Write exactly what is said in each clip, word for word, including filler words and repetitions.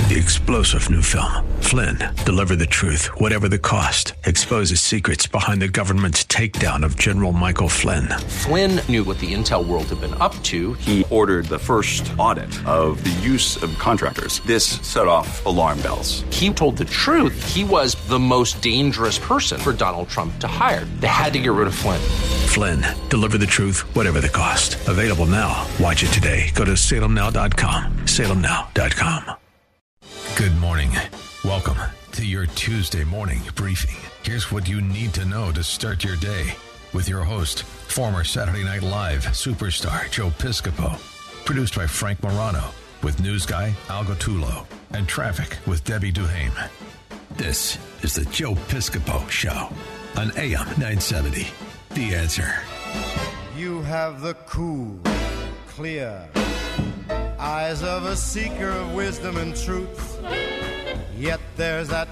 The explosive new film, Flynn, deliver the truth, whatever the cost. Exposes secrets behind the government's takedown of General Michael Flynn. Flynn knew what the intel world had been up to. He ordered the first audit of the use of contractors. This set off alarm bells. He told the truth. He was the most dangerous person for Donald Trump to hire. They had to get rid of Flynn. Flynn, deliver the truth, whatever the cost. Available now. Watch it today. Go to salem now dot com. salem now dot com. Good morning. Welcome to your Tuesday morning briefing. Here's what you need to know to start your day with your host, former Saturday Night Live superstar Joe Piscopo. Produced by Frank Morano with news guy Al Gattullo and traffic with Debbie Duhame. This is the Joe Piscopo Show on A M nine seventy. The Answer. You have the cool, clear eyes of a seeker of wisdom and truth. Yet there's that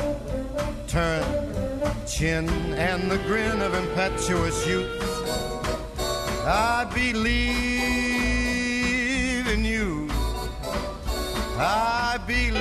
upturned chin and the grin of impetuous youth. I believe in you. I believe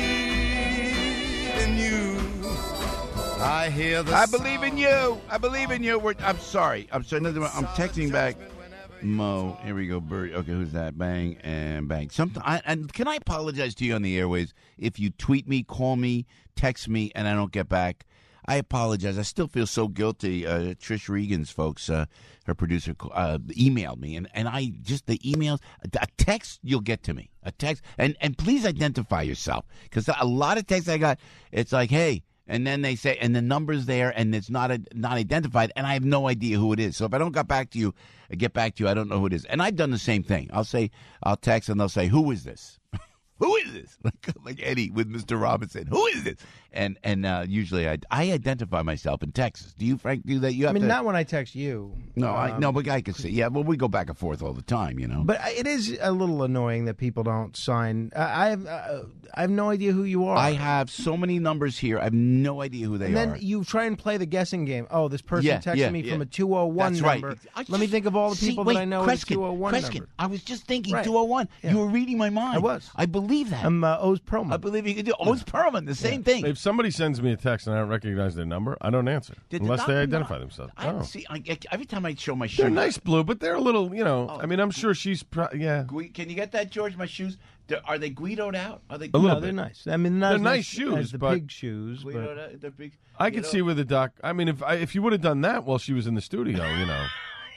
in you. I hear the I believe in you. I believe in you. We're, I'm sorry. I'm sorry. I'm texting back. Mo, here we go. Bert. Okay, who's that? Bang and bang. Something. I, and can I apologize to you on the airways if you tweet me, call me, text me, and I don't get back? I apologize. I still feel so guilty. Uh, Trish Regan's folks, uh, her producer, uh, emailed me, and, and I just the emails, a text you'll get to me, a text, and and please identify yourself because a lot of texts I got, it's like, hey. And then they say, and the number's there, and it's not a, not identified, and I have no idea who it is. So if I don't get back to you, I get back to you, I don't know who it is. And I've done the same thing. I'll say, I'll text, and they'll say, who is this? Who is this? Like, like Eddie with Mister Robinson. Who is this? And and uh, usually I, I identify myself in Texas. Do you, Frank, do that? You have I mean, to, not when I text you. No, um, I, no, but I could see. Yeah, well, we go back and forth all the time, you know. But it is a little annoying that people don't sign. Uh, I have uh, I have no idea who you are. I have so many numbers here. I have no idea who they and are. then you try and play the guessing game. Oh, this person yeah, texted yeah, me yeah. from a two oh one That's number. right. Let just, me think of all the people see, wait, that I know Kreskin, as two oh one Kreskin, number. I was just thinking Right. two oh one. Yeah. You were reading my mind. I was. I believe that. I'm uh, Oz Perlman. I believe you could do Oz Perlman, the same Yeah. thing. If somebody sends me a text and I don't recognize their number, I don't answer Did the unless they doctor identify not- themselves. I Oh. see. I, every time I show my shoes, They're nice blue, but they're a little, you know. Oh. I mean, I'm sure she's, pro- yeah. Gui- Can you get that, George? My shoes They're- are they Guido'd out? Are they? A little no, bit. they're nice. I mean, not They're as nice as shoes, the but- pig shoes. But Guido'd out? They're big. I you could know? see where the doc. I mean, if I, if you would have done that while she was in the studio, you know.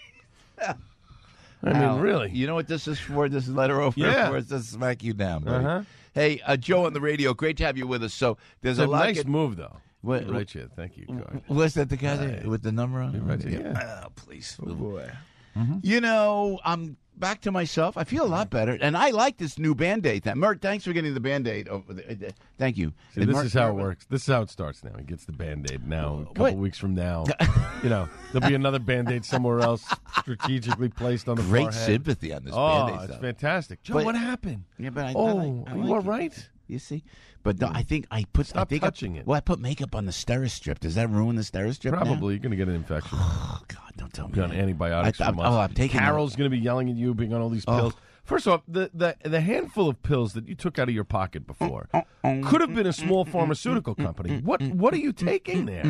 I mean, Al, really. You know what this is for? This letter over Yeah. for is to smack you down, buddy. Uh-huh. Hey, uh, Joe on the radio. Great to have you with us. So there's It's a a lot. nice get- move, though. What- right, yeah. Thank you. God. Was that the guy there Right. with the number on? it? Right, yeah. Oh, please. oh boy. You know, I'm back to myself. I feel a lot better, and I like this new Band-Aid thing. Mert, thanks for getting the Band-Aid. Over the, uh, thank you. See, And this Mert- is how it Mert- works. This is how it starts now. He gets the Band-Aid now. A couple What? weeks from now, you know, there'll be another Band-Aid somewhere else strategically placed on the Great forehead. sympathy on this Oh, Band-Aid it's stuff. fantastic. Joe, But- what happened? Yeah, but I, Oh, I like, I are you like all it. right? You see, but no, I think I put. I Stop think touching I, it. Well, I put makeup on the Steri-Strip. Does that ruin the Steri-Strip? now? Probably. You're going to get an infection. Oh God, don't tell me. Be on that. antibiotics I- for I'm- months. oh, I'm taking Carol's going to be yelling at you, being on all these Oh. pills. First off, the, the the handful of pills that you took out of your pocket before could have been a small pharmaceutical company. What what are you taking there?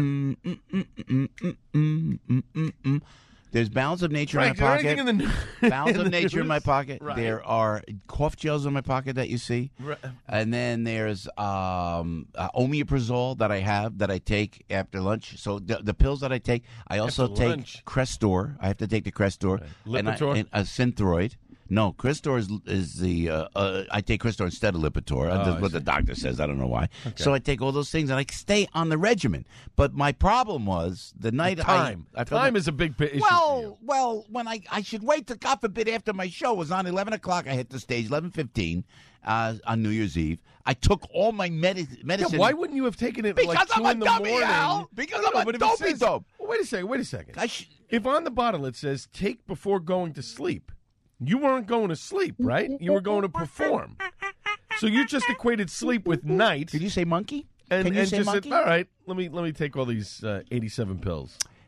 There's Balance of Nature Frank, in my is there pocket. anything in the- Balance in of the Nature in my news? pocket. Right. There are cough gels in my pocket that you see, Right. and then there's um, uh, omeprazole that I have that I take after lunch. So the, the pills that I take, I also After take lunch. Crestor. I have to take the Crestor. Right. And I- Lipitor? and a Synthroid. No, Crestor is, is the uh, uh, I take Crestor instead of Lipitor. Oh, That's I what see. the doctor says. I don't know why. So I take all those things and I stay on the regimen. But my problem was the night Time. I, I felt Time like- is a big pi- issue for you. well, well, when I I should wait to God forbid after my show was on eleven o'clock. I hit the stage eleven fifteen uh, on New Year's Eve. I took all my medi- Yeah, medicine. why wouldn't you have taken it Because like I'm two a in the dummy, morning? Al. Because I'm a but if it dopey says- dope. Well, wait a second. Wait a second. I sh- If on the bottle it says "take before going to sleep," you weren't going to sleep, right? You were going to perform. So you just equated sleep with night, Did you say monkey? and, Can you and say just monkey? said, "All right, let me let me take all these uh, eighty-seven pills."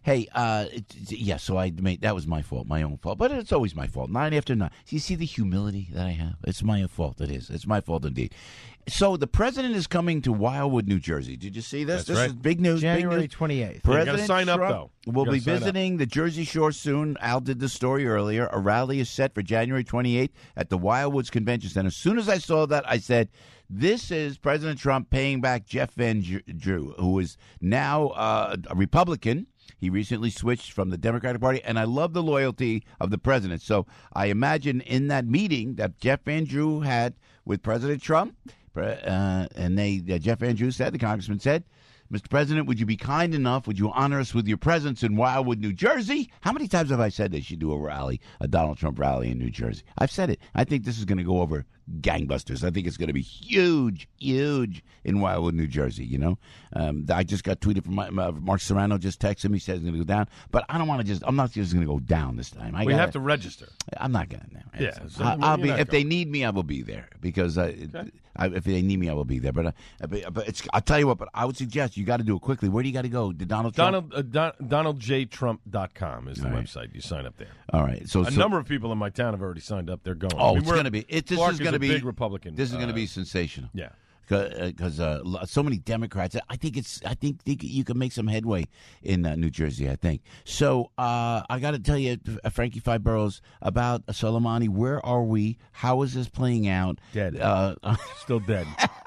Hey, uh, it, yeah, so I made that was my fault, my own fault. But it's always my fault. Nine after nine. You see the humility that I have? It's my fault. It is. It's my fault indeed. So the president is coming to Wildwood, New Jersey. Did you see this? That's this right. is big news. January big news. twenty-eighth. You President gotta sign up, Trump though. will You be gotta sign up. visiting the Jersey Shore soon. Al did the story earlier. A rally is set for January twenty-eighth at the Wildwoods Convention Center. As soon as I saw that, I said, this is President Trump paying back Jeff Van Drew, who is now uh, a Republican. He recently switched from the Democratic Party, and I love the loyalty of the president. So I imagine in that meeting that Jeff Van Drew had with President Trump, uh, and they uh, Jeff Van Drew said, the congressman said, Mister President, would you be kind enough, would you honor us with your presence in Wildwood, New Jersey? How many times have I said they should do a rally, a Donald Trump rally in New Jersey? I've said it. I think this is going to go over gangbusters. I think it's going to be huge, huge in Wildwood, New Jersey, you know? Um, I just got tweeted from my, my, Mark Serrano just texted me, says it's going to go down. But I don't want to just, I'm not just going to go down this time. I We gotta, have to register. I'm not going to now. Yeah, so I, I'll you're be, not if going. they need me, I will be there because I, Okay. I, if they need me, I will be there. But, uh, but, but it's, I'll tell you what, but I would suggest you got to do it quickly. Where do you got to go? To Donald Trump? Donald, uh, Don, Donald J Trump dot com is the All right. website. You sign up there. All right. So, A so number of people in my town have already signed up. They're going. Oh, I mean, it's we're- going to be. It, this Clark is going a to be big Republican. This is going to uh, be sensational. Yeah. Because uh, lo- so many Democrats. I think it's. I think they, c- you can make some headway in uh, New Jersey. I think. So uh, I got to tell you, uh, Frankie Five Boroughs, about Soleimani. Where are we? How is this playing out? Dead. Uh, Still dead.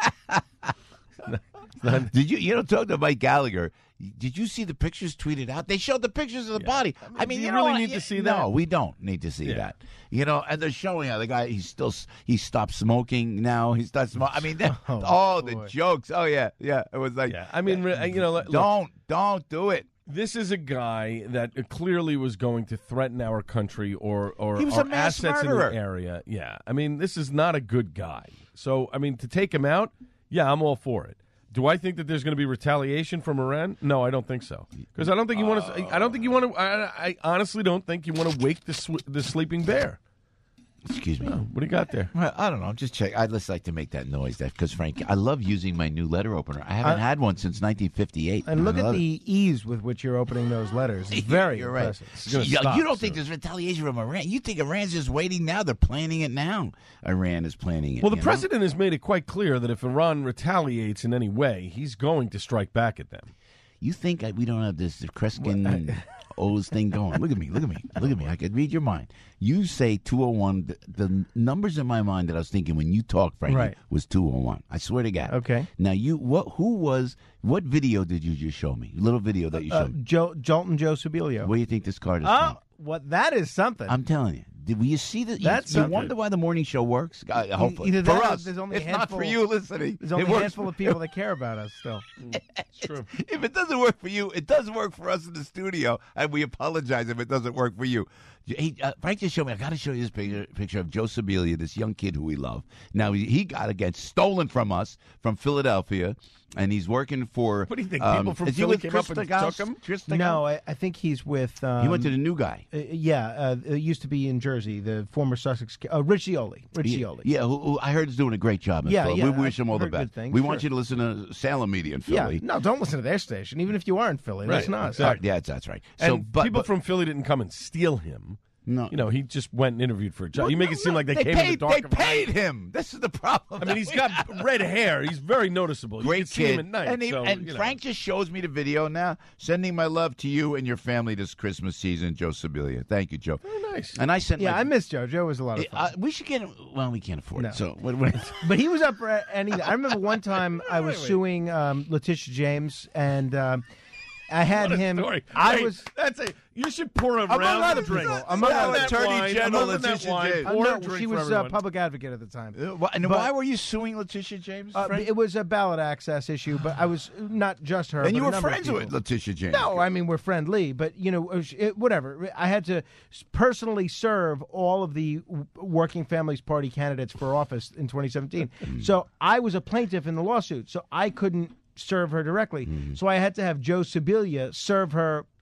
did you? You know, talk to Mike Gallagher. Did you see the pictures tweeted out? They showed the pictures of the body. I mean, do you you really know, need y- to see that? No, we don't need to see Yeah. that. You know, and they're showing how the guy he's still he stopped smoking now. He stopped smoking. I mean, that, oh, Oh, the boy. jokes. Oh yeah, yeah. It was like, Yeah. I mean, re- you know, look, don't don't do it. this is a guy that clearly was going to threaten our country or or He was our a mass assets murderer. in the area. Yeah, I mean, this is not a good guy. So, I mean, to take him out, yeah, I'm all for it. Do I think that there's going to be retaliation from Iran? No, I don't think so. Because I don't think you want to. I don't think you want to. I, I honestly don't think you want to wake the sw- the sleeping bear. Excuse me. What do you got there? Well, I don't know. I'm just checking. I'd just like to make that noise, that because Frank, I love using my new letter opener. I haven't Uh, had one since nineteen fifty-eight. And look I at love the ease with which you're opening those letters. It's very You're right. impressive. gonna Yeah, stop you don't soon. think there's retaliation from Iran? You think Iran's just waiting now? They're planning it now. Iran is planning it. Well, the you know? president has made it quite clear that if Iran retaliates in any way, he's going to strike back at them. You think I, we don't have this Kreskin O's thing going? Look at me. Look at me. Look at me. I could read your mind. You say two oh one. The, the numbers in my mind that I was thinking when you talked, Frankie, Right. was two oh one. I swear to God. Okay. Now, you what? Who was? What video did you just show me? Little video that you Uh, showed me. Joe, Jolton Joe Subilio. Where do you think this card is Oh, from? what that is something. I'm telling you. Did you see that? That's you, you something. wonder why the morning show works? Uh, hopefully, either for that or us. there's only a if not handful- for you listening, There's only it a works handful of people that care about us still. It's true. If it doesn't work for you, it does work for us in the studio, and we apologize if it doesn't work for you. Hey, uh, Frank just showed me. I got to show you this picture, picture of Joe Sibilia, this young kid who we love. Now he, he got again stolen from us from Philadelphia, and he's working for. What do you think? um, People from is he Philly with came Chris up and Stagos? took him? Chris Stagos? No, I, I think he's with. Um, he went to the new guy. uh, yeah, uh, it used to be in Jersey, the former Sussex. Uh, Rich Cioli. Rich Yeah, Cioli. yeah who, who I heard is doing a great job in Yeah, Philly. yeah, we wish I've him all the heard best. good things, we sure. want you to listen to Salem Media in Yeah, Philly. no, don't listen to their station, even if you are in Philly. Right, Listen to us. exactly. Yeah, that's, that's right. And So, but, people but, from Philly didn't come and steal him. no, You know, he just went and interviewed for a job. Well, you make no, it seem no, like they, they came paid, in the dark. They of paid night. him. This is the problem. I mean, he's got red hair. He's very noticeable. You Great can see kid. him at night. and he, so, and you know. Frank just shows me the video now. Sending my love to you and your family this Christmas season, Joe Sibilia. Thank you, Joe. Very nice. And I sent. Yeah, my, I miss Joe. Joe was a lot of fun. Uh, we should get him. Well, we can't afford No. it. So what, what, But he was up for anything. I remember one time I was Wait, wait. suing um, Letitia James, and um, I had What a him. story. I Wait, was. that's a. You should pour a Among round other of drink. people. Among Pour other that Attorney wine, General among that Letitia wine, James. Uh, pour no, a drink she for was a everyone. public advocate at the time. Uh, why- and But- why were you suing Letitia James? Uh, Frank? it was a ballot access issue, but I was not just her. and but you a were number of friends people. with Letitia James. No, I mean we're friendly, but you know, it was- it, whatever. I had to s- personally serve all of the w- Working Families Party candidates for office in twenty seventeen. So I was a plaintiff in the lawsuit, so I couldn't serve her directly. So I had to have Joe Sibilia serve her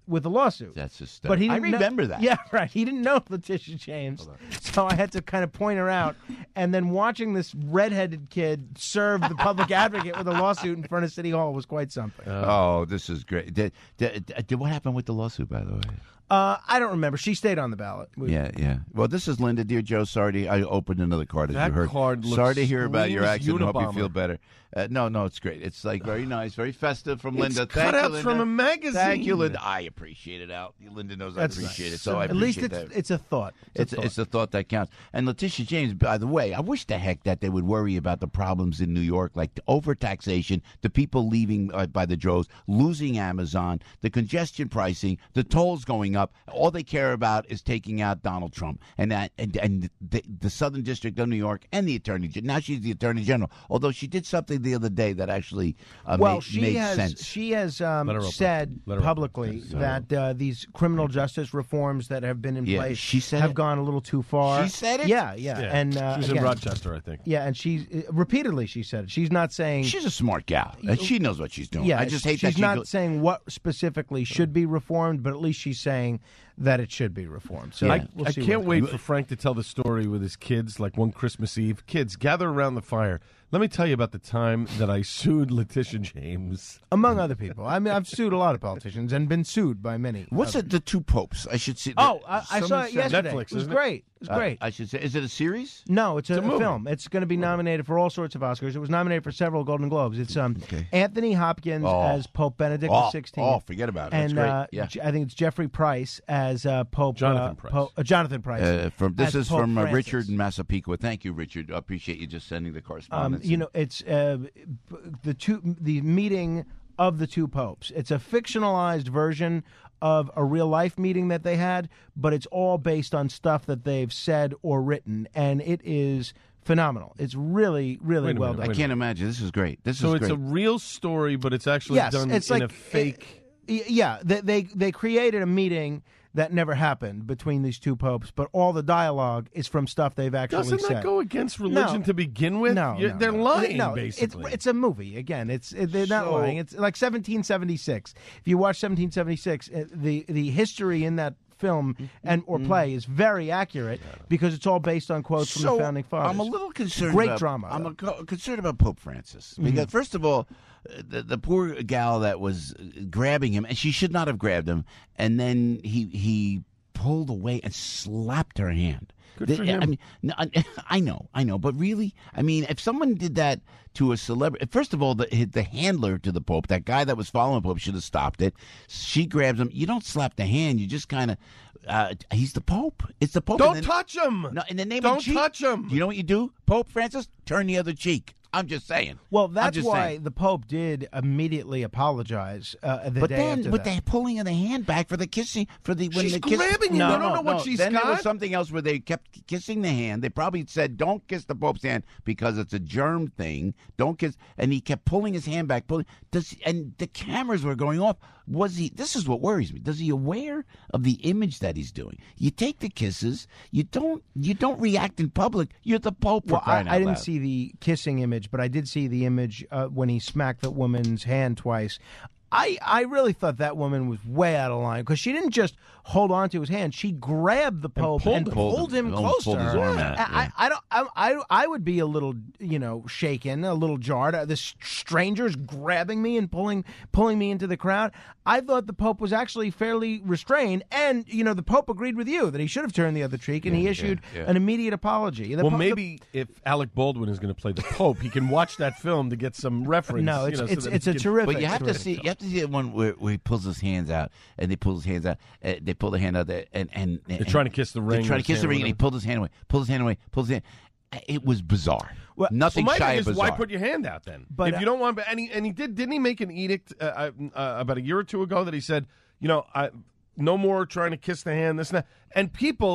with the lawsuit. That's hysterical. But he I didn't know- remember that. Yeah, right. He didn't know Letitia James, so I had to kind of point her out. And then watching this redheaded kid serve the public advocate with a lawsuit in front of City Hall was quite something. Oh, this is great. Did, did, did, what happened with the lawsuit, by the way? Uh, I don't remember. She stayed on the ballot. We- Yeah, yeah. Well, this is Linda. Dear Joe, sorry to, I opened another card, as That you heard. card looks Sorry to hear about your screams accident. Hope you Unabomber. feel better. Uh, no, no, it's great. It's like very nice, very festive from It's Linda. Thank you, cutouts Linda. from a magazine. Thank you, Linda. I appreciate it, Al. Linda knows That's I appreciate nice. it, so I At least appreciate it's that. it's a thought. It's a thought. it's the thought that counts. And Letitia James, by the way, I wish the heck that they would worry about the problems in New York, like the overtaxation, the people leaving uh, by the droves, losing Amazon, the congestion pricing, the tolls going up. All they care about is taking out Donald Trump, and that and, and the, the Southern District of New York and the Attorney General. Now she's the Attorney General, although she did something the other day that actually uh, well, made, she made has sense. she has um, Let her open. said Let her open. publicly Yes. that uh, these criminal justice reforms that have been in Yeah, place she said have it? gone a little too far. She said it? Yeah, yeah, Yeah. and uh, she was again, in Rochester, I think. Yeah, and she uh, repeatedly she said it. She's not saying She's a smart gal, and she knows what she's doing. Yeah, I just hate she's that she not go- saying what specifically should be reformed, but at least she's saying that it should be reformed. So Yeah. we'll I see can't what- wait for Frank to tell the story with his kids, like one Christmas Eve. Kids, gather around the fire. Let me tell you about the time that I sued Letitia James. among other people. I mean, I've sued a lot of politicians and been sued by many. What's others. it? The two popes. I should see. Oh, I, I saw someone it said- yesterday. Netflix, it was isn't it? great. It was Uh, great. I should say. Is it a series? No, it's a, a a movie. film. It's going to be nominated for all sorts of Oscars. It was nominated for several Golden Globes. It's um Okay. Anthony Hopkins Oh. as Pope Benedict Oh, the sixteenth. oh, forget about it. That's And great. uh, Yeah. J- I think it's Jeffrey Price as uh, Pope Jonathan uh, Price. Pope- uh, Jonathan Price. Uh, from this as is Pope from uh, Francis. Richard in Massapequa. Thank you, Richard. I appreciate you just sending the Um, correspondence. you know, it's uh, b- the two the meeting of the two popes. It's a fictionalized version of a real life meeting that they had, but it's all based on stuff that they've said or written, and it is phenomenal. It's really, really Wait a well minute, I done. can't imagine. This is great. This So is it's great. a real story, but it's actually Yes, done it's in like a fake. Y- Yeah, they, they they created a meeting that never happened between these two popes, but all the dialogue is from stuff they've actually Doesn't said. that go against religion No. to begin with? No, You're- no, they're no. lying, No, basically. It's, it's a movie. Again, it's it, they're not So- lying. It's like seventeen seventy-six. If you watch seventeen seventy-six, uh, the the history in that film and or play is very accurate because it's all based on quotes from so the founding fathers. I'm a little concerned. Great about, drama, I'm though. a, co- concerned about Pope Francis because first of all, uh, the, the poor gal that was uh, grabbing him, and she should not have grabbed him, and then he he pulled away and slapped her hand. Good The- for him. I mean, no, I, I know, I know, but really, I mean, if someone did that to a celebrity, first of all, the the handler to the Pope, that guy that was following the Pope, should have stopped it. She grabs him. You don't slap the hand. You just kind of. Uh, he's the Pope. It's the Pope. Don't And then- touch him. No, in the name Don't of Jesus. touch him. You know what you do, Pope Francis? Turn the other cheek. I'm just saying. Well, I'm that's just why saying. the Pope did immediately apologize uh, the But day then, after with that. the pulling of the hand back for the kissing, for the when She's the kiss, grabbing him. No, You don't no, know what no, she's then got. there was something else where they kept kissing the hand. They probably said, "Don't kiss the Pope's hand because it's a germ thing. Don't kiss." And he kept pulling his hand back, pulling. Does and the cameras were going off. Was he? This is what worries me. Does he aware of the image that he's doing? You take the kisses. You don't. You don't react in public. You're the Pope. For Well, I, crying out I didn't loud. see the kissing image, but I did see the image uh, when he smacked that woman's hand twice. I, I really thought that woman was way out of line because she didn't just hold on to his hand; she grabbed the Pope pulled and him. pulled, Pulled him. him Almost close pulled to his her. arm out, I, yeah. I, I don't. I, I I would be a little, you know, shaken, a little jarred. Uh, This stranger's grabbing me and pulling pulling me into the crowd. I thought the Pope was actually fairly restrained, and you know, the Pope agreed with you that he should have turned the other cheek, and he issued yeah. an immediate apology. The Well, Po- the- maybe if Alec Baldwin is going to play the Pope, he can watch that film to get some reference. No, you it's know, so it's that it's he a can- terrific. But you have to terrific see. film. You have to see the one where, where he pulls his hands out, and they pull his hands out. Uh, they pull the hand out there, and and They're trying to kiss the They're ring. trying to with kiss his the hand ring, or and he whatever. pulled his hand away. Pulled his hand away. Pulled his hand. It was bizarre. Well- Nothing Well, my shy thing of is, why bizarre. put your hand out then? But, if you don't want, and he, and he did, didn't he make an edict uh, uh, uh, about a year or two ago that he said, you know, I, no more trying to kiss the hand, this and that. And people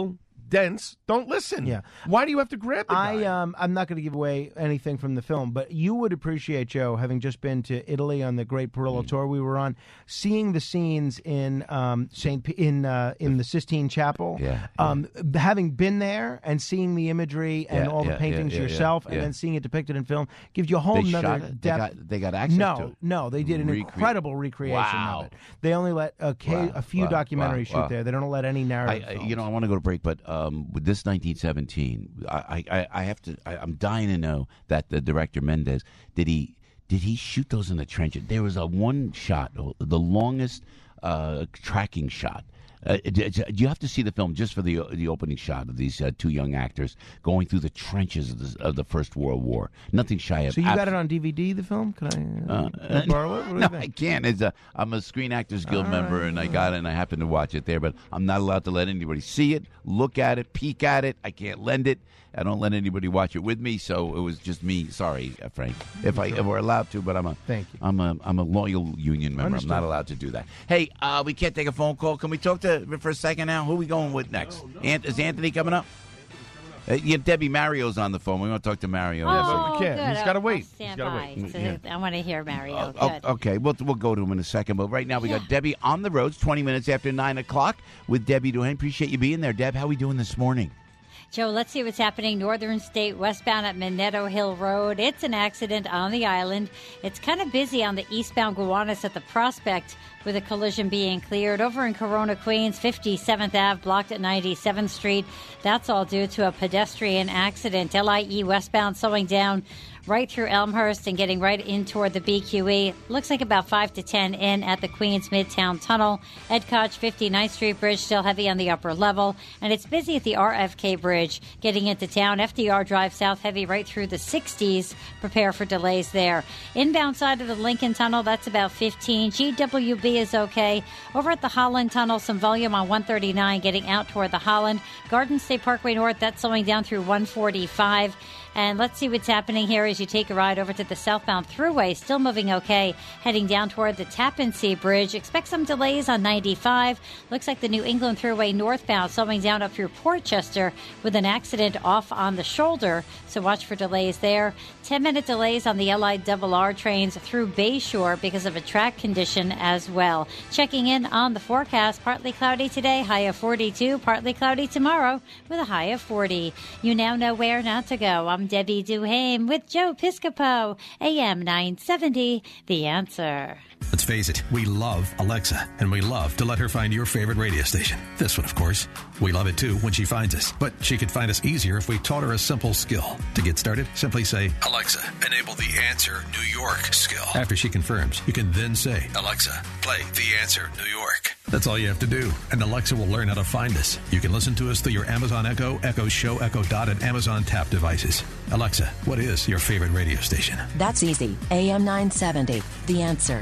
dense, don't listen. Yeah. Why do you have to grab the guy? I um I'm not going to give away anything from the film, but you would appreciate, Joe, having just been to Italy on the Great Perillo Mm. tour we were on, seeing the scenes in um Saint P- in uh, in the Sistine Chapel. Yeah, Um, having been there and seeing the imagery and Yeah, all the yeah, paintings yeah, yeah, yourself, yeah. and then seeing it depicted in film gives you a whole They nother shot it? They depth. got- they got access no, to it? No, they did an Recre- incredible recreation Wow. of it. They only let a, ca- Wow, a few wow, documentaries wow, shoot wow. there. They don't let any I, narrative. I- films. you know, I want to go to break, but um, with this nineteen seventeen, I, I, I have to. I, I'm dying to know that the director Mendes did he did he shoot those in the trenches? There was a one shot, the longest uh, tracking shot. Uh, you have to see the film just for the the opening shot of these uh, two young actors going through the trenches of the, of the First World War. Nothing shy of. So you got abs- it on D V D, the film? Can I, uh, Uh, can I borrow it? What do you no, think? I can't. It's a, I'm a Screen Actors Guild member, and I got it, and I happen to watch it there. But I'm not allowed to let anybody see it, look at it, peek at it. I can't lend it. I don't let anybody watch it with me. So it was just me. Sorry, uh, Frank. If I if we're allowed to, but I'm a Thank you. I'm a I'm a loyal union member. Understood. I'm not allowed to do that. Hey, uh, we can't take a phone call. Can we talk to for a second now? Who are we going with next? Ant- is Anthony coming up? Uh, yeah, Debbie Mario's on the phone. We want to talk to Mario. Yeah, Yes, but we sir. can't. good. He's gotta I'll- wait. I'll stand He's gotta by. wait. So Yeah. I want to hear Mario. Oh, Good. okay, we'll we'll go to him in a second. But right now we got Debbie on the roads, twenty minutes after nine o'clock with Debbie Duhane. Appreciate you being there, Deb. How we doing this morning? Joe, let's see what's happening. Northern State, westbound at Minetto Hill Road. It's an accident on the island. It's kind of busy on the eastbound Gowanus at the Prospect with a collision being cleared. Over in Corona, Queens, fifty-seventh Avenue blocked at ninety-seventh Street. That's all due to a pedestrian accident. L I E westbound slowing down right through Elmhurst and getting right in toward the B Q E. Looks like about five to ten in at the Queens Midtown Tunnel. Ed Koch, fifty-ninth Street Bridge, still heavy on the upper level. And it's busy at the R F K Bridge. Getting into town, F D R Drive south heavy right through the sixties. Prepare for delays there. Inbound side of the Lincoln Tunnel, that's about fifteen. G W B is okay. Over at the Holland Tunnel, some volume on one thirty-nine getting out toward the Holland. Garden State Parkway North, that's slowing down through one forty-five. And let's see what's happening here as you take a ride over to the southbound thruway. Still moving okay. Heading down toward the Tappan Zee Bridge. Expect some delays on ninety-five. Looks like the New England Thruway northbound slowing down up through Portchester with an accident off on the shoulder. So watch for delays there. ten-minute delays on the L I R R trains through Bayshore because of a track condition as well. Checking in on the forecast. Partly cloudy today, high of forty-two. Partly cloudy tomorrow with a high of forty. You now know where not to go. I'm Debbie Duhane with Joe Piscopo, A M nine seventy, The Answer. Let's face it, we love Alexa, and we love to let her find your favorite radio station. This one, of course. We love it, too, when she finds us. But she could find us easier if we taught her a simple skill. To get started, simply say, Alexa, enable the Answer New York skill. After she confirms, you can then say, Alexa, play the Answer New York. That's all you have to do, and Alexa will learn how to find us. You can listen to us through your Amazon Echo, Echo Show, Echo Dot, and Amazon Tap devices. Alexa, what is your favorite radio station? That's easy. A M nine seventy, The Answer.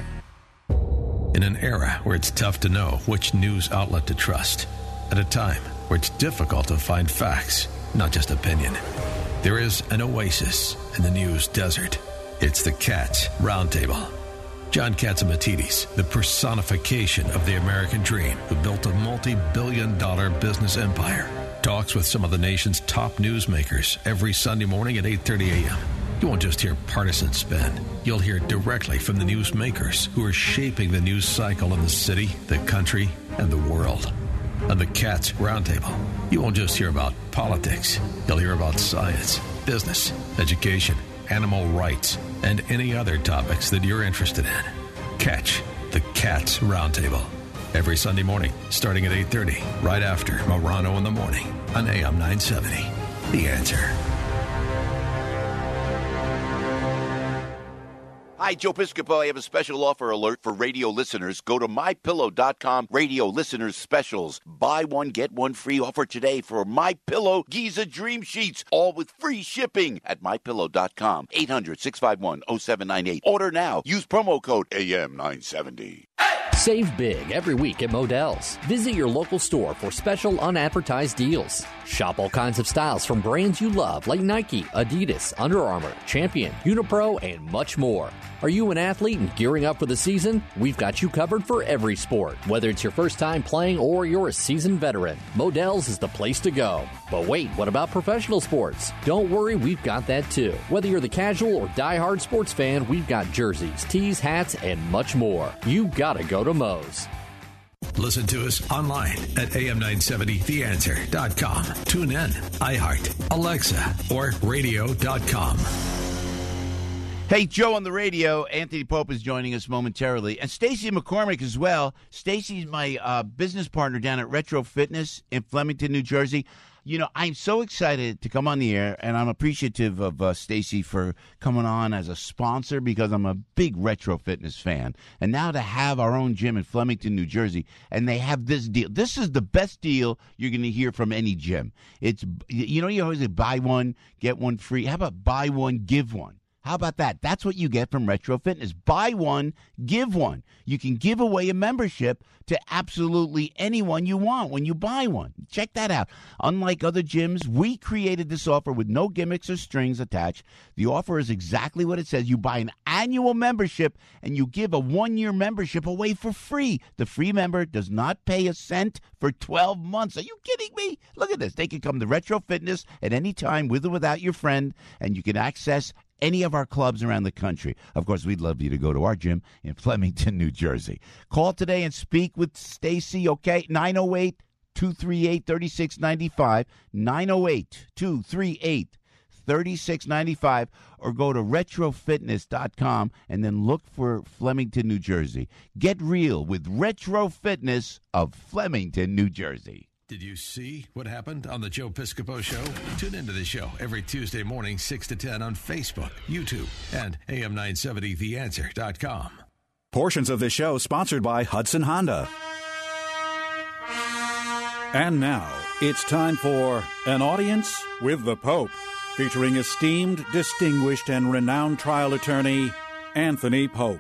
In an era where it's tough to know which news outlet to trust, at a time where it's difficult to find facts, not just opinion, there is an oasis in the news desert. It's the Katz Roundtable. John Catsimatidis, the personification of the American dream, who built a multi-billion dollar business empire, talks with some of the nation's top newsmakers every Sunday morning at eight thirty a.m. You won't just hear partisan spin. You'll hear directly from the newsmakers who are shaping the news cycle in the city, the country, and the world. On the Katz Roundtable, you won't just hear about politics. You'll hear about science, business, education, animal rights, and any other topics that you're interested in. Catch the Katz Roundtable every Sunday morning, starting at eight thirty, right after Morano in the Morning on A M nine seventy. The Answer. Hi, Joe Piscopo. I have a special offer alert for radio listeners. Go to my pillow dot com, radio listeners specials. Buy one, get one free offer today for MyPillow Giza Dream Sheets, all with free shipping at my pillow dot com. eight hundred, six five one, oh seven nine eight. Order now. Use promo code A M nine seventy. Hey! Save big every week at Modell's. Visit your local store for special unadvertised deals. Shop all kinds of styles from brands you love like Nike, Adidas, Under Armour, Champion, Unipro, and much more. Are you an athlete and gearing up for the season? We've got you covered for every sport. Whether it's your first time playing or you're a seasoned veteran, Modell's is the place to go. But wait, what about professional sports? Don't worry, we've got that too. Whether you're the casual or diehard sports fan, we've got jerseys, tees, hats, and much more. You gotta go to Moe's. Listen to us online at A M nine seventy the answer dot com. Tune in, iHeart, Alexa, or radio dot com. Hey, Joe on the radio. Anthony Pope is joining us momentarily. And Stacy McCormick as well. Stacy's my uh, business partner down at Retro Fitness in Flemington, New Jersey. You know, I'm so excited to come on the air, and I'm appreciative of uh, Stacy for coming on as a sponsor because I'm a big Retro Fitness fan. And now to have our own gym in Flemington, New Jersey, and they have this deal. This is the best deal you're going to hear from any gym. It's, you know, you always say buy one, get one free. How about buy one, give one? How about that? That's what you get from Retro Fitness. Buy one, give one. You can give away a membership to absolutely anyone you want when you buy one. Check that out. Unlike other gyms, we created this offer with no gimmicks or strings attached. The offer is exactly what it says. You buy an annual membership and you give a one-year membership away for free. The free member does not pay a cent for twelve months. Are you kidding me? Look at this. They can come to Retro Fitness at any time with or without your friend, and you can access any of our clubs around the country. Of course, we'd love you to go to our gym in Flemington, New Jersey. Call today and speak with Stacy, okay? nine oh eight, two three eight, three six nine five, nine oh eight, two three eight, three six nine five, or go to retro fitness dot com and then look for Flemington, New Jersey. Get real with Retro Fitness of Flemington, New Jersey. Did you see what happened on the Joe Piscopo Show? Tune into the show every Tuesday morning, six to ten on Facebook, YouTube, and A M nine seventy the answer dot com. Portions of this show sponsored by Hudson Honda. And now, it's time for An Audience with the Pope, featuring esteemed, distinguished, and renowned trial attorney, Anthony Pope.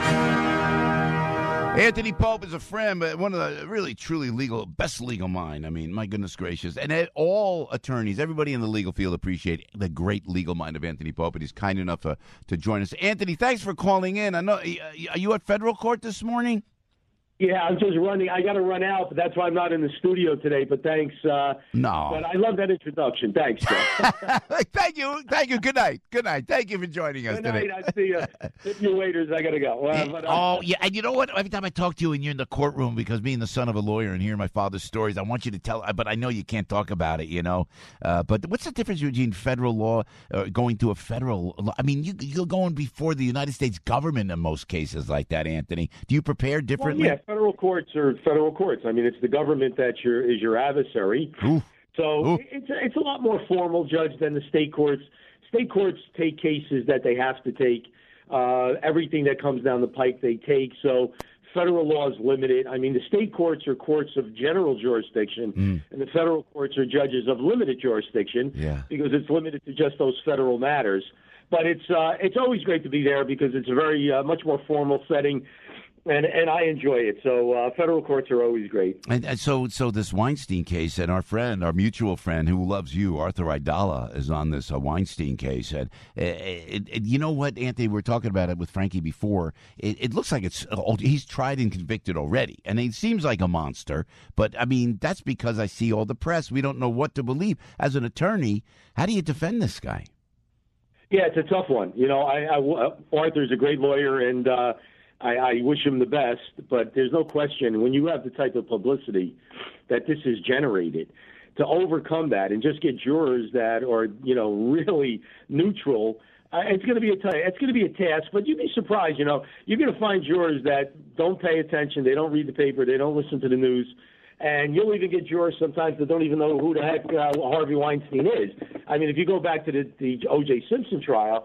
Anthony Pope is a friend, but one of the really, truly legal, best legal mind. I mean, my goodness gracious. And all attorneys, everybody in the legal field appreciate the great legal mind of Anthony Pope, and he's kind enough uh, to join us. Anthony, thanks for calling in. I know, are you at federal court this morning? Yeah, I'm just running. I got to run out, but that's why I'm not in the studio today. But thanks. Uh, no. But I love that introduction. Thanks, Joe. Thank you. Thank you. Good night. Good night. Thank you for joining us Good today. night. I see you. If you waiters, I got to go. Uh, but, uh, oh, yeah. And you know what? Every time I talk to you and you're in the courtroom, because being the son of a lawyer and hearing my father's stories, I want you to tell, but I know you can't talk about it, you know. Uh, but what's the difference between federal law, uh, going to a federal law? I mean, you, you're going before the United States government in most cases like that, Anthony. Do you prepare differently? Well, yeah, federal courts are federal courts. I mean, it's the government that your is your adversary. Ooh. So Ooh. it's a, it's a lot more formal, Judge, than the state courts. State courts take cases that they have to take. Uh, everything that comes down the pike, they take. So federal law is limited. I mean, the state courts are courts of general jurisdiction, mm. and the federal courts are judges of limited jurisdiction yeah. because it's limited to just those federal matters. But it's uh, it's always great to be there because it's a very uh, much more formal setting. And and I enjoy it. So uh, federal courts are always great. And, and so so this Weinstein case, and our friend, our mutual friend who loves you, Arthur Aidala, is on this uh, Weinstein case. And uh, it, it, you know what, Anthony, we were talking about it with Frankie before. It, it looks like it's he's tried and convicted already. And he seems like a monster. But, I mean, that's because I see all the press. We don't know what to believe. As an attorney, how do you defend this guy? Yeah, it's a tough one. You know, I, I, Arthur's a great lawyer, and uh, I, I wish him the best, but there's no question when you have the type of publicity that this has generated, to overcome that and just get jurors that are, you know, really neutral, uh, it's going to be a t- it's going to be a task. But you'd be surprised, you know, you're going to find jurors that don't pay attention, they don't read the paper, they don't listen to the news, and you'll even get jurors sometimes that don't even know who the heck uh, Harvey Weinstein is. I mean, if you go back to the, the O J Simpson trial,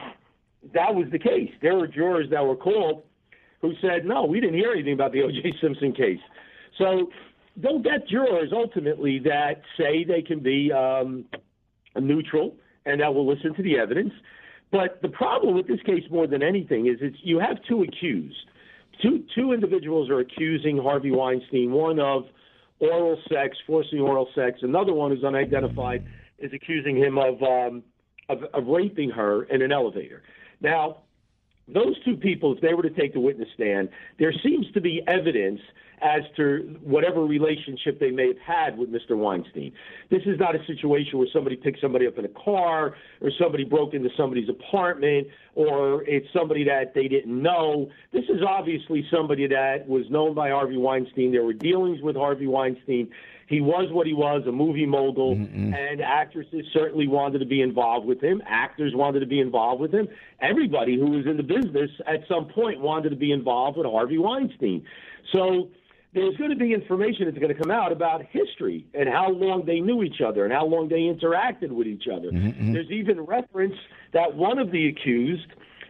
that was the case. There were jurors that were called who said, no, we didn't hear anything about the O J Simpson case. So they'll get jurors ultimately that say they can be um, neutral and that will listen to the evidence. But the problem with this case more than anything is it's, you have two accused, two two individuals are accusing Harvey Weinstein, one of oral sex, forcing oral sex. Another one who's unidentified is accusing him of, um, of of raping her in an elevator. Now, those two people, if they were to take the witness stand, there seems to be evidence as to whatever relationship they may have had with Mister Weinstein. This is not a situation where somebody picked somebody up in a car or somebody broke into somebody's apartment or it's somebody that they didn't know. This is obviously somebody that was known by Harvey Weinstein. There were dealings with Harvey Weinstein. He was what he was, a movie mogul, mm-hmm. and actresses certainly wanted to be involved with him. Actors wanted to be involved with him. Everybody who was in the business at some point wanted to be involved with Harvey Weinstein. So there's going to be information that's going to come out about history and how long they knew each other and how long they interacted with each other. Mm-hmm. There's even reference that one of the accused,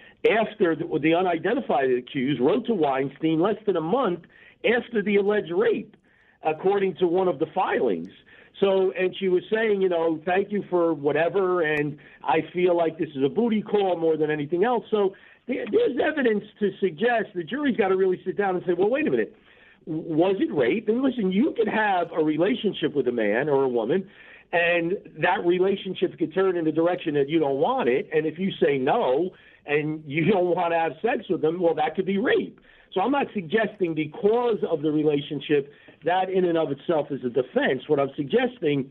after the, the unidentified accused, wrote to Weinstein less than a month after the alleged rape, according to one of the filings. So, and she was saying, you know, thank you for whatever, and I feel like this is a booty call more than anything else. So there, there's evidence to suggest the jury's got to really sit down and say, well, wait a minute. Was it rape? And listen, you could have a relationship with a man or a woman, and that relationship could turn in the direction that you don't want it. And if you say no and you don't want to have sex with them, well, that could be rape. So I'm not suggesting because of the relationship that in and of itself is a defense. What I'm suggesting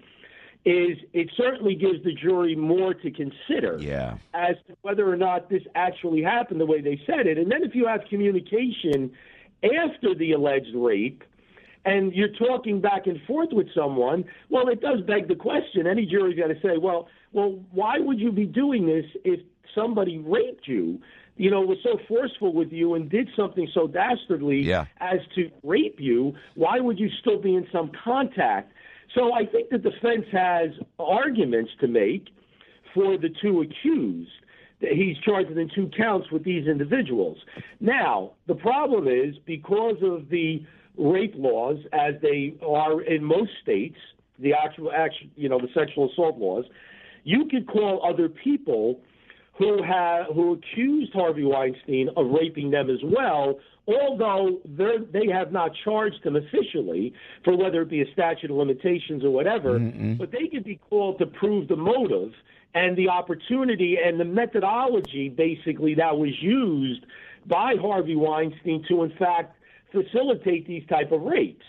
is it certainly gives the jury more to consider yeah. as to whether or not this actually happened the way they said it. And then if you have communication after the alleged rape, and you're talking back and forth with someone, well, it does beg the question. Any jury's got to say, well, well, why would you be doing this if somebody raped you, you know, was so forceful with you and did something so dastardly yeah. as to rape you? Why would you still be in some contact? So I think the defense has arguments to make for the two accused. He's charged in two counts with these individuals. Now, the problem is because of the rape laws as they are in most states, the actual, actual, you know, the sexual assault laws, you could call other people who have who accused Harvey Weinstein of raping them as well, although they have not charged him officially for whether it be a statute of limitations or whatever, Mm-mm. but they could be called to prove the motive and the opportunity and the methodology, basically, that was used by Harvey Weinstein to, in fact, facilitate these type of rapes.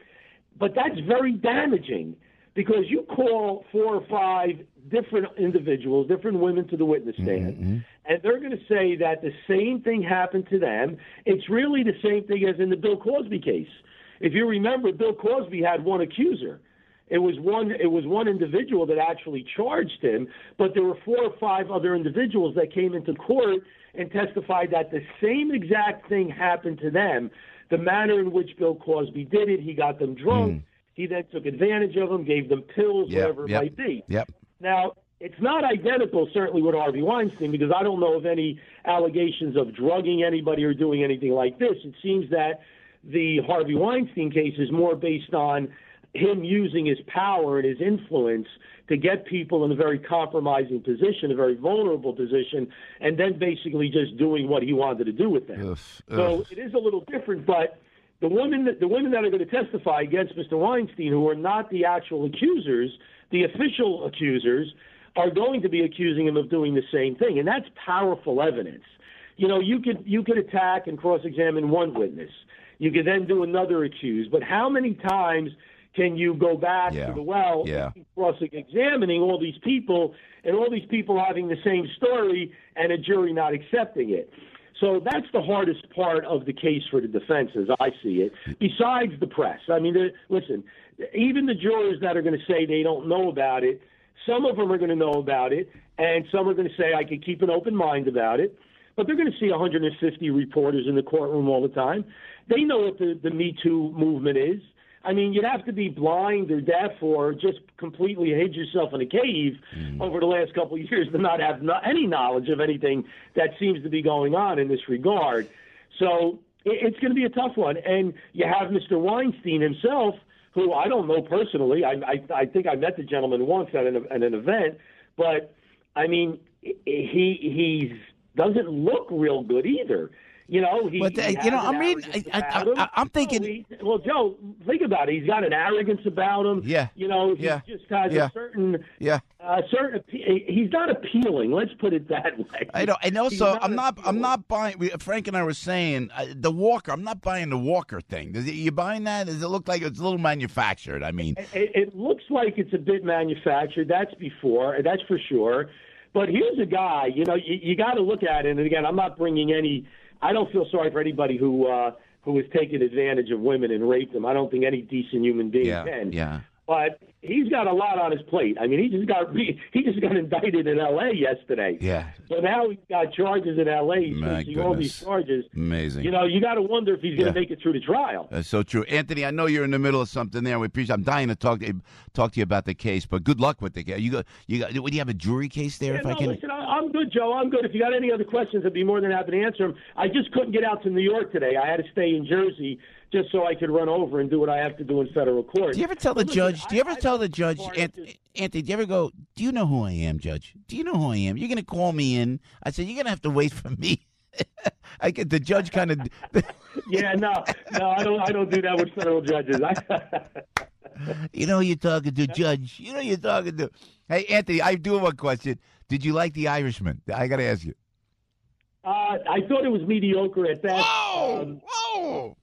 But that's very damaging because you call four or five different individuals, different women to the witness stand, Mm-hmm. and they're going to say that the same thing happened to them. It's really the same thing as in the Bill Cosby case. If you remember, Bill Cosby had one accuser. It was one it was one individual that actually charged him, but there were four or five other individuals that came into court and testified that the same exact thing happened to them. The manner in which Bill Cosby did it, he got them drunk. Mm. He then took advantage of them, gave them pills, yep, whatever it yep, might be. Yep. Now, it's not identical, certainly, with Harvey Weinstein, because I don't know of any allegations of drugging anybody or doing anything like this. It seems that the Harvey Weinstein case is more based on him using his power and his influence to get people in a very compromising position, a very vulnerable position, and then basically just doing what he wanted to do with them. Oof, so oof. it is a little different, but the women, that, the women that are going to testify against Mister Weinstein, who are not the actual accusers, the official accusers, are going to be accusing him of doing the same thing, and that's powerful evidence. You know, you could you could attack and cross-examine one witness. You could then do another accused, but how many times can you go back yeah. to the well yeah. and keep cross-examining all these people and all these people having the same story and a jury not accepting it? So that's the hardest part of the case for the defense, as I see it, besides the press. I mean, listen, even the jurors that are going to say they don't know about it, some of them are going to know about it, and some are going to say I can keep an open mind about it. But they're going to see one hundred fifty reporters in the courtroom all the time. They know what the, the Me Too movement is. I mean, you'd have to be blind or deaf or just completely hid yourself in a cave mm. over the last couple of years to not have no, any knowledge of anything that seems to be going on in this regard. So it, it's going to be a tough one. And you have Mister Weinstein himself, who I don't know personally. I, I, I think I met the gentleman once at an, at an event. But, I mean, he he's doesn't look real good either. You know, he, But, uh, he you know, has I'm an reading- arrogance I- I- about him. I- I'm thinking- No, he- well, Joe, think about it. He's got an arrogance about him. Yeah. You know, he Yeah. just has Yeah. a certain, Yeah. uh, certain. appe- He's not appealing. Let's put it that way. I know, and He's also I'm not. I'm appealing. not buying. we- Frank and I were saying uh, the Walker. I'm not buying the Walker thing. Does it, you buying that? Does it look like it's a little manufactured? I mean, It, it looks like it's a bit manufactured. That's before. That's for sure. But here's a guy. You know, you, you got to look at it. And again, I'm not bringing any. I don't feel sorry for anybody who uh, who has taken advantage of women and raped them. I don't think any decent human being yeah, can. yeah. But he's got a lot on his plate. I mean, he just got he just got indicted in L A yesterday. Yeah. So now he's got charges in L A. He's My facing all these goodness. charges. Amazing. You know, you got to wonder if he's going Yeah. to make it through the trial. That's so true, Anthony. I know you're in the middle of something there. We appreciate. I'm dying to talk to you, talk to you about the case, but good luck with the case. You got. You got. Would you have a jury case there? Yeah, if no, I can. listen, I, I'm good, Joe. I'm good. If you got any other questions, I'd be more than happy to answer them. I just couldn't get out to New York today. I had to stay in Jersey just so I could run over and do what I have to do in federal court. Do you ever tell the Listen, judge? Do you ever I- tell I- the judge, Anthony, Anthony? Do you ever go? Do you know who I am, Judge? Do you know who I am? You're going to call me in. I said you're going to have to wait for me. I get the judge kind of. Yeah, no, no, I don't. I don't do that with federal judges. I, You know who you're talking to, Judge. You know who you're talking to. Hey, Anthony, I do have one question. Did you like The Irishman? I got to ask you. uh, I thought it was mediocre at best. Whoa! Um, Whoa!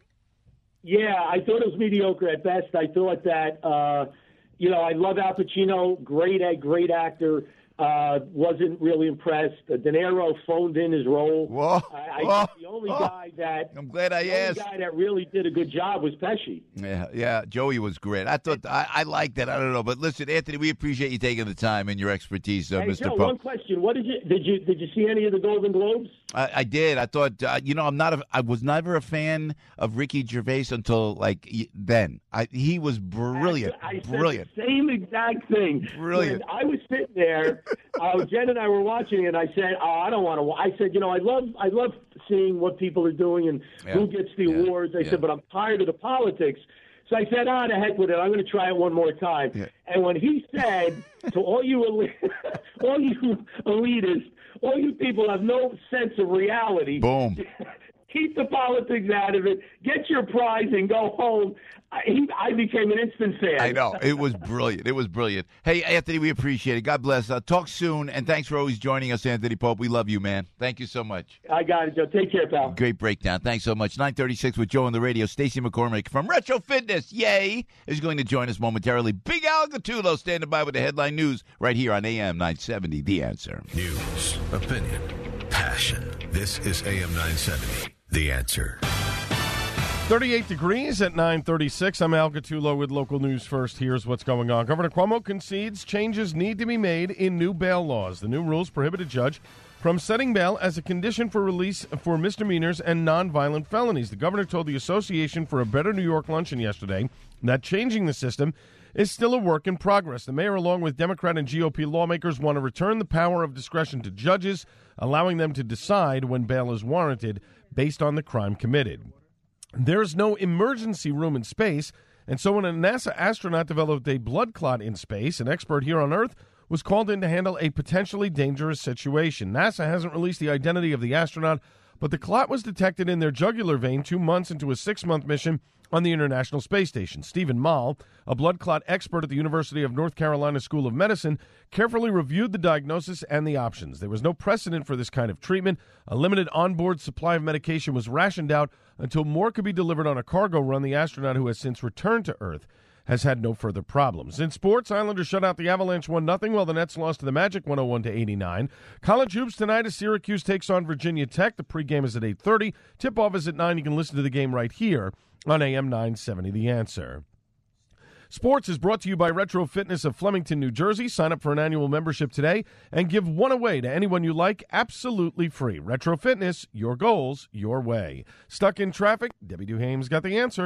Yeah, I thought it was mediocre at best. I thought that, uh, you know, I love Al Pacino, great, great actor. Uh, wasn't really impressed. Uh, De Niro phoned in his role. Whoa! I, I Whoa. think the only Whoa. guy that I'm glad I the only asked. guy that really did a good job was Pesci. Yeah, yeah. Joey was great. I thought I, I liked that. I don't know, but listen, Anthony, we appreciate you taking the time and your expertise, uh, Hey, Mister Joe, Pope. one question: What did you did you did you see any of the Golden Globes? I, I did. I thought, uh, you know, I'm not. A, I was never a fan of Ricky Gervais until like y- then. I, he was brilliant, I, I said brilliant. the same exact thing. Brilliant. When I was sitting there. Uh, Jen and I were watching it, and I said, "Oh, I don't want to." I said, "You know, I love, I love seeing what people are doing and Yeah. who gets the Yeah. awards." I Yeah. said, "But I'm tired of the politics." So I said, "Ah, the heck with it. I'm going to try it one more time." Yeah. And when he said to all you, eli- all you elitists, all you people have no sense of reality. Boom. Keep the politics out of it. Get your prize and go home. I, he, I became an instant fan. I know. It was brilliant. It was brilliant. Hey, Anthony, we appreciate it. God bless. Uh, talk soon, and thanks for always joining us, Anthony Pope. We love you, man. Thank you so much. I got it, Joe. Take care, pal. Great breakdown. Thanks so much. nine thirty-six with Joe on the radio. Stacey McCormick from Retro Fitness, yay, is going to join us momentarily. Big Al Gattulo standing by with the headline news right here on A M nine seventy, The Answer. News, opinion, passion. This is A M nine seventy, The Answer. thirty-eight degrees at nine thirty-six. I'm Al Gattulo with local news first. Here's what's going on. Governor Cuomo concedes changes need to be made in new bail laws. The new rules prohibit a judge from setting bail as a condition for release for misdemeanors and nonviolent felonies. The governor told the Association for a Better New York luncheon yesterday that changing the system is still a work in progress. The mayor, along with Democrat and G O P lawmakers, want to return the power of discretion to judges, allowing them to decide when bail is warranted based on the crime committed. There's no emergency room in space, and so when a NASA astronaut developed a blood clot in space, an expert here on Earth was called in to handle a potentially dangerous situation. NASA hasn't released the identity of the astronaut, but the clot was detected in their jugular vein two months into a six-month mission on the International Space Station. Stephen Moll, a blood clot expert at the University of North Carolina School of Medicine, carefully reviewed the diagnosis and the options. There was no precedent for this kind of treatment. A limited onboard supply of medication was rationed out until more could be delivered on a cargo run. The astronaut, who has since returned to Earth, has had no further problems. In sports, Islanders shut out the Avalanche one nothing, while the Nets lost to the Magic one oh one to eighty-nine. College hoops tonight as Syracuse takes on Virginia Tech. The pregame is at eight thirty. Tip-off is at nine. You can listen to the game right here on A M nine seventy, The Answer. Sports is brought to you by Retro Fitness of Flemington, New Jersey. Sign up for an annual membership today and give one away to anyone you like absolutely free. Retro Fitness, your goals, your way. Stuck in traffic? Debbie Duhame's got the answer.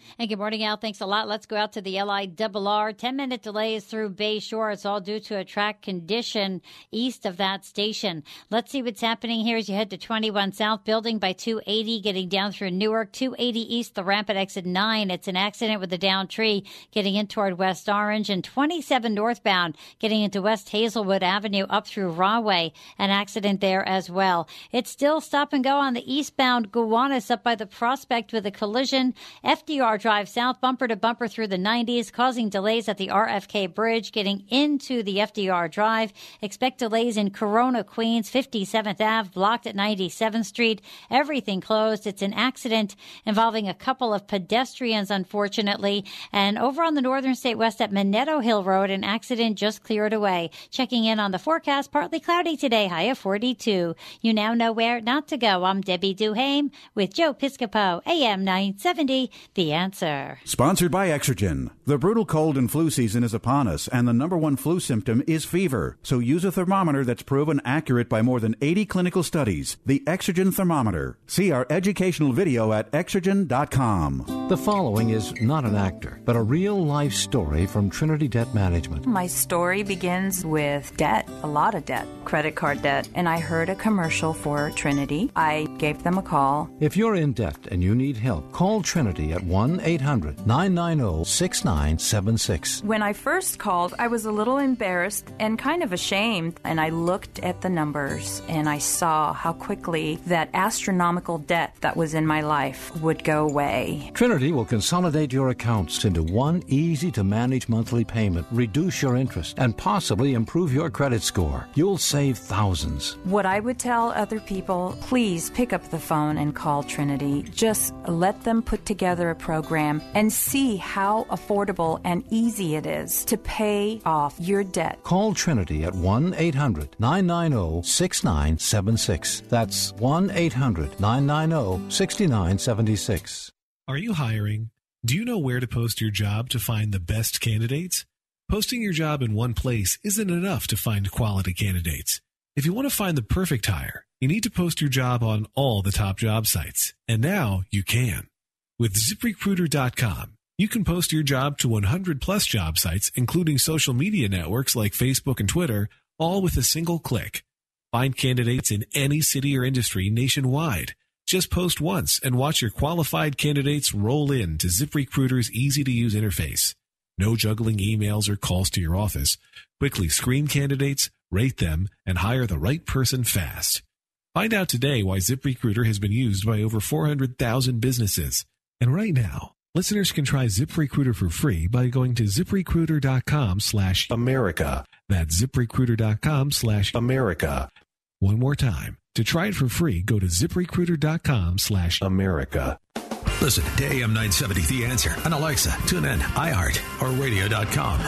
And good morning, Al. Thanks a lot. Let's go out to the L I R R. ten-minute delays through Bay Shore. It's all due to a track condition east of that station. Let's see what's happening here as you head to twenty-one South, building by two eighty, getting down through Newark. two eighty East, the ramp at exit nine. It's an accident with a down tree getting in toward West Orange. And twenty-seven northbound, getting into West Hazelwood Avenue up through Rahway. An accident there as well. It's still stop and go on the eastbound Gowanus up by the Prospect with a collision. F D R Drive South, bumper to bumper through the nineties, causing delays at the R F K Bridge, getting into the F D R Drive. Expect delays in Corona, Queens, fifty-seventh Avenue, blocked at ninety-seventh Street. Everything closed. It's an accident involving a couple of pedestrians, unfortunately. And over on the Northern State West at Minetto Hill Road, an accident just cleared away. Checking in on the forecast, partly cloudy today, high of forty-two. You now know where not to go. I'm Debbie Duhame with Joe Piscopo, A M nine seventy, The Answer. Sponsored by Exergen. The brutal cold and flu season is upon us, and the number one flu symptom is fever. So use a thermometer that's proven accurate by more than eighty clinical studies. The Exergen thermometer. See our educational video at exergen dot com. The following is not an actor, but a real-life story from Trinity Debt Management. My story begins with debt, a lot of debt, credit card debt, and I heard a commercial for Trinity. I gave them a call. If you're in debt and you need help, call Trinity at one eight hundred nine nine zero six nine seven six. When I first called, I was a little embarrassed and kind of ashamed, and I looked at the numbers and I saw how quickly that astronomical debt that was in my life would go away. Trinity will consolidate your accounts into one easy-to-manage monthly payment, reduce your interest, and possibly improve your credit score. You'll save thousands. What I would tell other people, please pick up the phone and call Trinity. Just let them put together a program and see how affordable and easy it is to pay off your debt. Call Trinity at one eight hundred nine nine zero six nine seven six. That's one eight hundred nine nine zero six nine seven six. Are you hiring? Do you know where to post your job to find the best candidates? Posting your job in one place isn't enough to find quality candidates. If you want to find the perfect hire, you need to post your job on all the top job sites. And now you can. With zip recruiter dot com, you can post your job to one hundred plus job sites, including social media networks like Facebook and Twitter, all with a single click. Find candidates in any city or industry nationwide. Just post once and watch your qualified candidates roll in to ZipRecruiter's easy-to-use interface. No juggling emails or calls to your office. Quickly screen candidates, rate them, and hire the right person fast. Find out today why ZipRecruiter has been used by over four hundred thousand businesses. And right now, listeners can try ZipRecruiter for free by going to ZipRecruiter.com slash America. That's ZipRecruiter.com slash America. One more time. To try it for free, go to ZipRecruiter.com slash America. Listen to A M nine seventy, The Answer, on Alexa, TuneIn, iHeart, or radio dot com.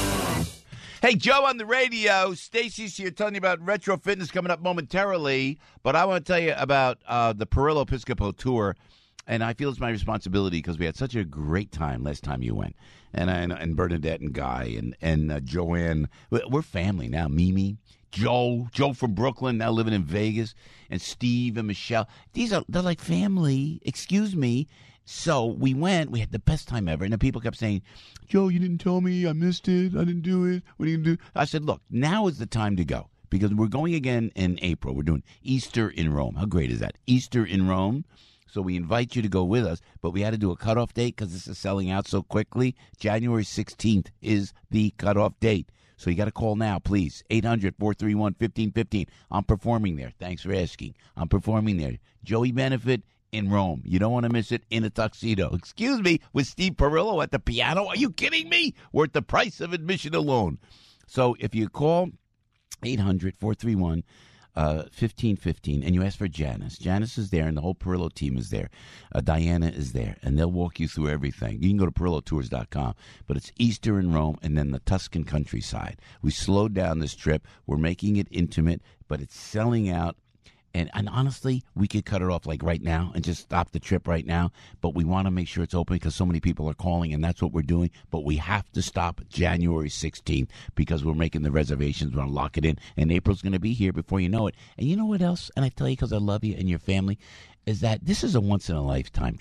Hey, Joe on the radio. Stacy's here telling you about Retro Fitness coming up momentarily. But I want to tell you about uh, the Perillo Episcopo Tour. And I feel it's my responsibility because we had such a great time last time you went. And I, and Bernadette and Guy and, and uh, Joanne. We're family now. Mimi, Joe, Joe from Brooklyn, now living in Vegas, and Steve and Michelle. These are, they're like family. Excuse me. So we went. We had the best time ever. And then people kept saying, Joe, you didn't tell me. I missed it. I didn't do it. What are you going to do? I said, look, now is the time to go because we're going again in April. We're doing Easter in Rome. How great is that? Easter in Rome. So we invite you to go with us, but we had to do a cutoff date because this is selling out so quickly. January sixteenth is the cutoff date. So you got to call now, please. eight hundred, four three one, one five one five. I'm performing there. Thanks for asking. I'm performing there. Joey Benefit in Rome. You don't want to miss it in a tuxedo. Excuse me, with Steve Perillo at the piano? Are you kidding me? Worth the price of admission alone. So if you call eight hundred, four three one, Uh, fifteen fifteen, and you ask for Janice. Janice is there, and the whole Perillo team is there. Uh, Diana is there, and they'll walk you through everything. You can go to Perillo Tours dot com, but it's Easter in Rome and then the Tuscan countryside. We slowed down this trip. We're making it intimate, but it's selling out. And, and honestly, we could cut it off like right now and just stop the trip right now. But we want to make sure it's open because so many people are calling, and that's what we're doing. But we have to stop January sixteenth because we're making the reservations. We're going to lock it in. And April's going to be here before you know it. And you know what else? And I tell you because I love you and your family, is that this is a once-in-a-lifetime trip.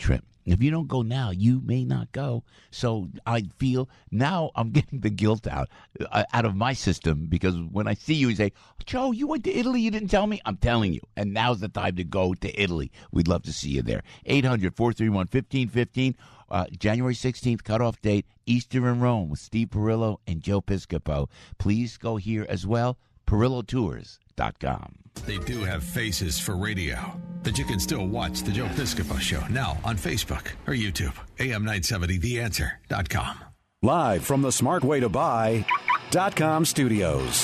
If you don't go now, you may not go. So I feel now I'm getting the guilt out uh, out of my system, because when I see you, you say, Joe, you went to Italy, you didn't tell me? I'm telling you. And now's the time to go to Italy. We'd love to see you there. eight hundred, four three one, one five one five. Uh, January sixteenth, cutoff date, Easter in Rome with Steve Perillo and Joe Piscopo. Please go here as well, Perillo Tours dot com. They do have faces for radio, but you can still watch the Joe Piscopo Show now on Facebook or YouTube. A M nine seventy the answer dot com. Live from the smart way to buy dot com studios.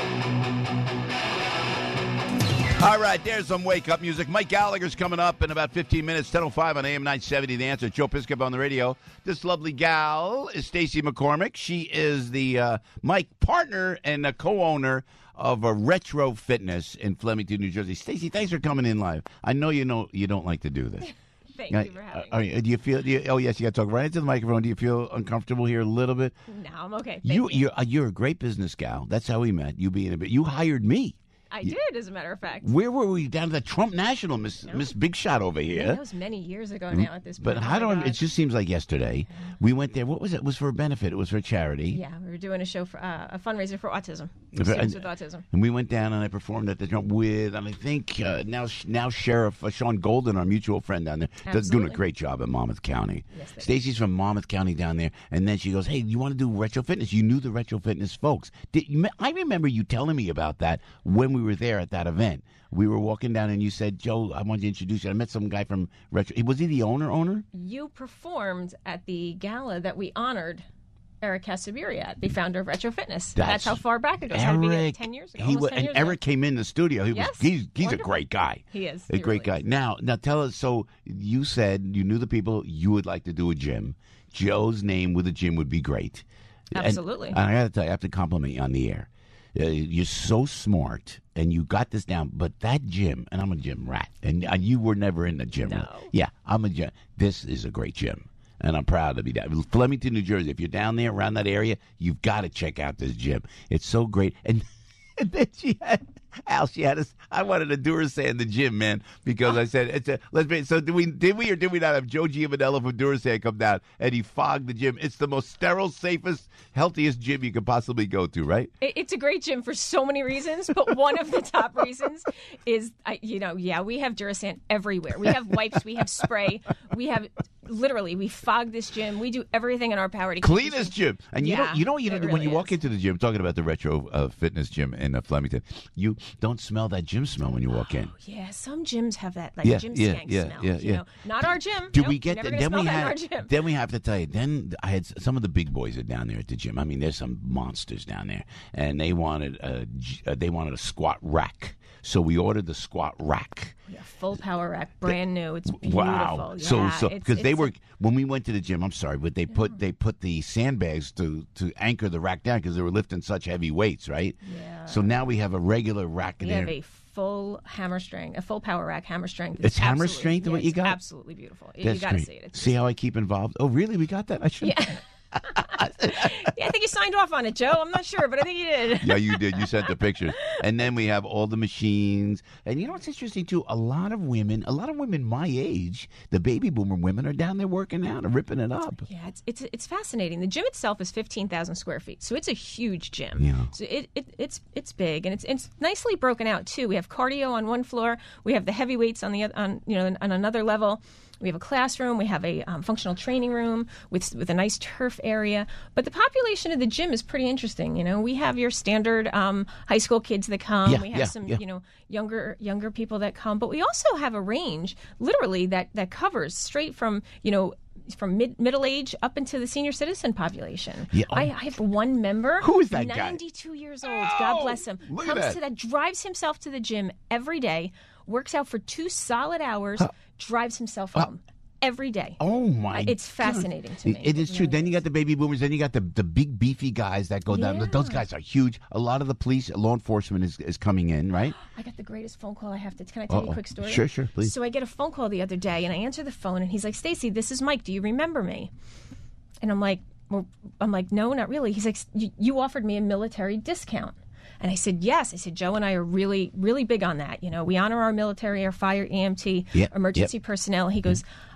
All right, there's some wake-up music. Mike Gallagher's coming up in about fifteen minutes, ten oh five on A M nine seventy, The Answer. Joe Piscopo on the radio. This lovely gal is Stacey McCormick. She is the uh, Mike partner and a co-owner of a Retro Fitness in Flemington, New Jersey. Stacey, thanks for coming in live. I know you know you don't like to do this. Thank uh, you for having uh, me. Do you feel? Do you, oh yes, you got to talk right into the microphone. Do you feel uncomfortable here a little bit? No, I'm okay. Thank You, you. you're uh, you're a great business gal. That's how we met. You being a bit. You hired me. I You- did, as a matter of fact. Where were we? Down to the Trump National, Miss Miss Big Shot over Yeah, here. that was many years ago now at this point. But Oh how my do I, God. it just seems like yesterday. We went there. What was it? It was for a benefit. It was for a charity. Yeah, we were doing a show for uh, a fundraiser for autism. And- Students with autism. And we went down and I performed at the Trump with, and I think uh, now now Sheriff uh, Sean Golden, our mutual friend down there, does doing a Absolutely. great job at Monmouth County. Yes, they do. Stacey's from Monmouth County down there, and then she goes, "Hey, you want to do Retro Fitness?" You knew the Retro Fitness folks. Did you, I remember you telling me about that when we were there at that event. We were walking down, and you said, "Joe, I want to introduce you." I met some guy from Retro. Was he the owner? Owner? You performed at the gala that we honored Eric Casabiri at, the founder of Retro Fitness. That's, That's how far back it goes. Had to be Eric, ten years ago. he almost was, ten and years Eric ago. came in the studio. He Yes, was he's he's a wonderful. great guy. He is. a He great really guy. Now, now tell us. So you said you knew the people. You would like to do a gym. Joe's name with a gym would be great. And- Absolutely. And, I got to tell you, I have to compliment you on the air. Uh, you're so smart, and you got this down. But that gym, and I'm a gym rat, and uh, you were never in the gym. No. Yeah, I'm a gym. This is a great gym. And I'm proud to be down. Flemington, New Jersey. If you're down there around that area, you've got to check out this gym. It's so great. And, and then she had Al. She had us. I wanted a Duracell in the gym, man, because I said it's a. Let's be. So did we? Did we or did we not have Joe Giovanello from Duracell come down and he fogged the gym? It's the most sterile, safest, healthiest gym you could possibly go to, right? It- It's a great gym for so many reasons, but one of the top reasons is, I- you know, yeah, we have Duracell everywhere. We have wipes, we have spray, we have literally we fog this gym. We do everything in our power to keep this Cleanest gym. And you Yeah, know, you know what you it do when really you walk into the gym. Talking about the Retro uh, Fitness gym in uh, Flemington, you don't smell that gym smell when you walk in. Yeah, some gyms have that like Yeah, gym yeah, skank yeah, smell. yeah, you yeah. know? Not our gym. Do Nope, we get never the, gonna then we smell that in have our gym. then we have to tell you. Then I had some of the big boys are down there at the gym. I mean, there's some monsters down there, and they wanted a g- uh, they wanted a squat rack. So we ordered the squat rack. Yeah, full power rack, brand new. It's beautiful. Wow! Yeah, so so it's- because they it's were a- when we went to the gym. I'm sorry, but they put they put the sandbags to to anchor the rack down because they were lifting such heavy weights, right? Yeah. So now we have a regular rack in We have there. a full hammer strength, a full power rack hammer strength. It's hammer absolutely- strength yeah, what you it's got? Absolutely beautiful. You- That's you got to great. see it. It's See how I keep involved? Oh, really? We got that? I should. Yeah. yeah, I think you signed off on it, Joe. I'm not sure, but I think you did. Yeah, you did. You sent the pictures. And then we have all the machines. And you know what's interesting, too? A lot of women, a lot of women my age, the baby boomer women, are down there working out and ripping it up. Yeah, it's it's it's fascinating. The gym itself is fifteen thousand square feet, so it's a huge gym. Yeah. So it, it it's it's big and it's it's nicely broken out too. We have cardio on one floor. We have the heavy weights on the oth- on you know on another level. We have a classroom. We have a um, functional training room with with a nice turf area. But the population of the gym is pretty interesting. You know, we have your standard um, high school kids that come. Yeah, we have yeah, some yeah. you know younger younger people that come. But we also have a range, literally that that covers straight from you know. from mid, middle age up into the senior citizen population. Yeah, oh. I, I have one member. Who is that guy? ninety-two years old. God bless him. look at Comes that. to that, drives himself to the gym every day, works out for two solid hours, drives himself home every day. Oh, my It's God. fascinating to me. It is true. Then you got the baby boomers. Then you got the, the big, beefy guys that go down. Yeah. Those guys are huge. A lot of the police, law enforcement is, is coming in, right? I got the greatest phone call I have to. Can I tell you Uh-oh. a quick story? Sure, sure, please. So I get a phone call the other day, and I answer the phone, and he's like, "Stacy, this is Mike. Do you remember me?" And I'm like, well, I'm like, "No, not really." He's like, "You you offered me a military discount." And I said, yes. I said, Joe and I are really, really big on that. You know, we honor our military, our fire, E M T, Yep, emergency yep. personnel. He goes,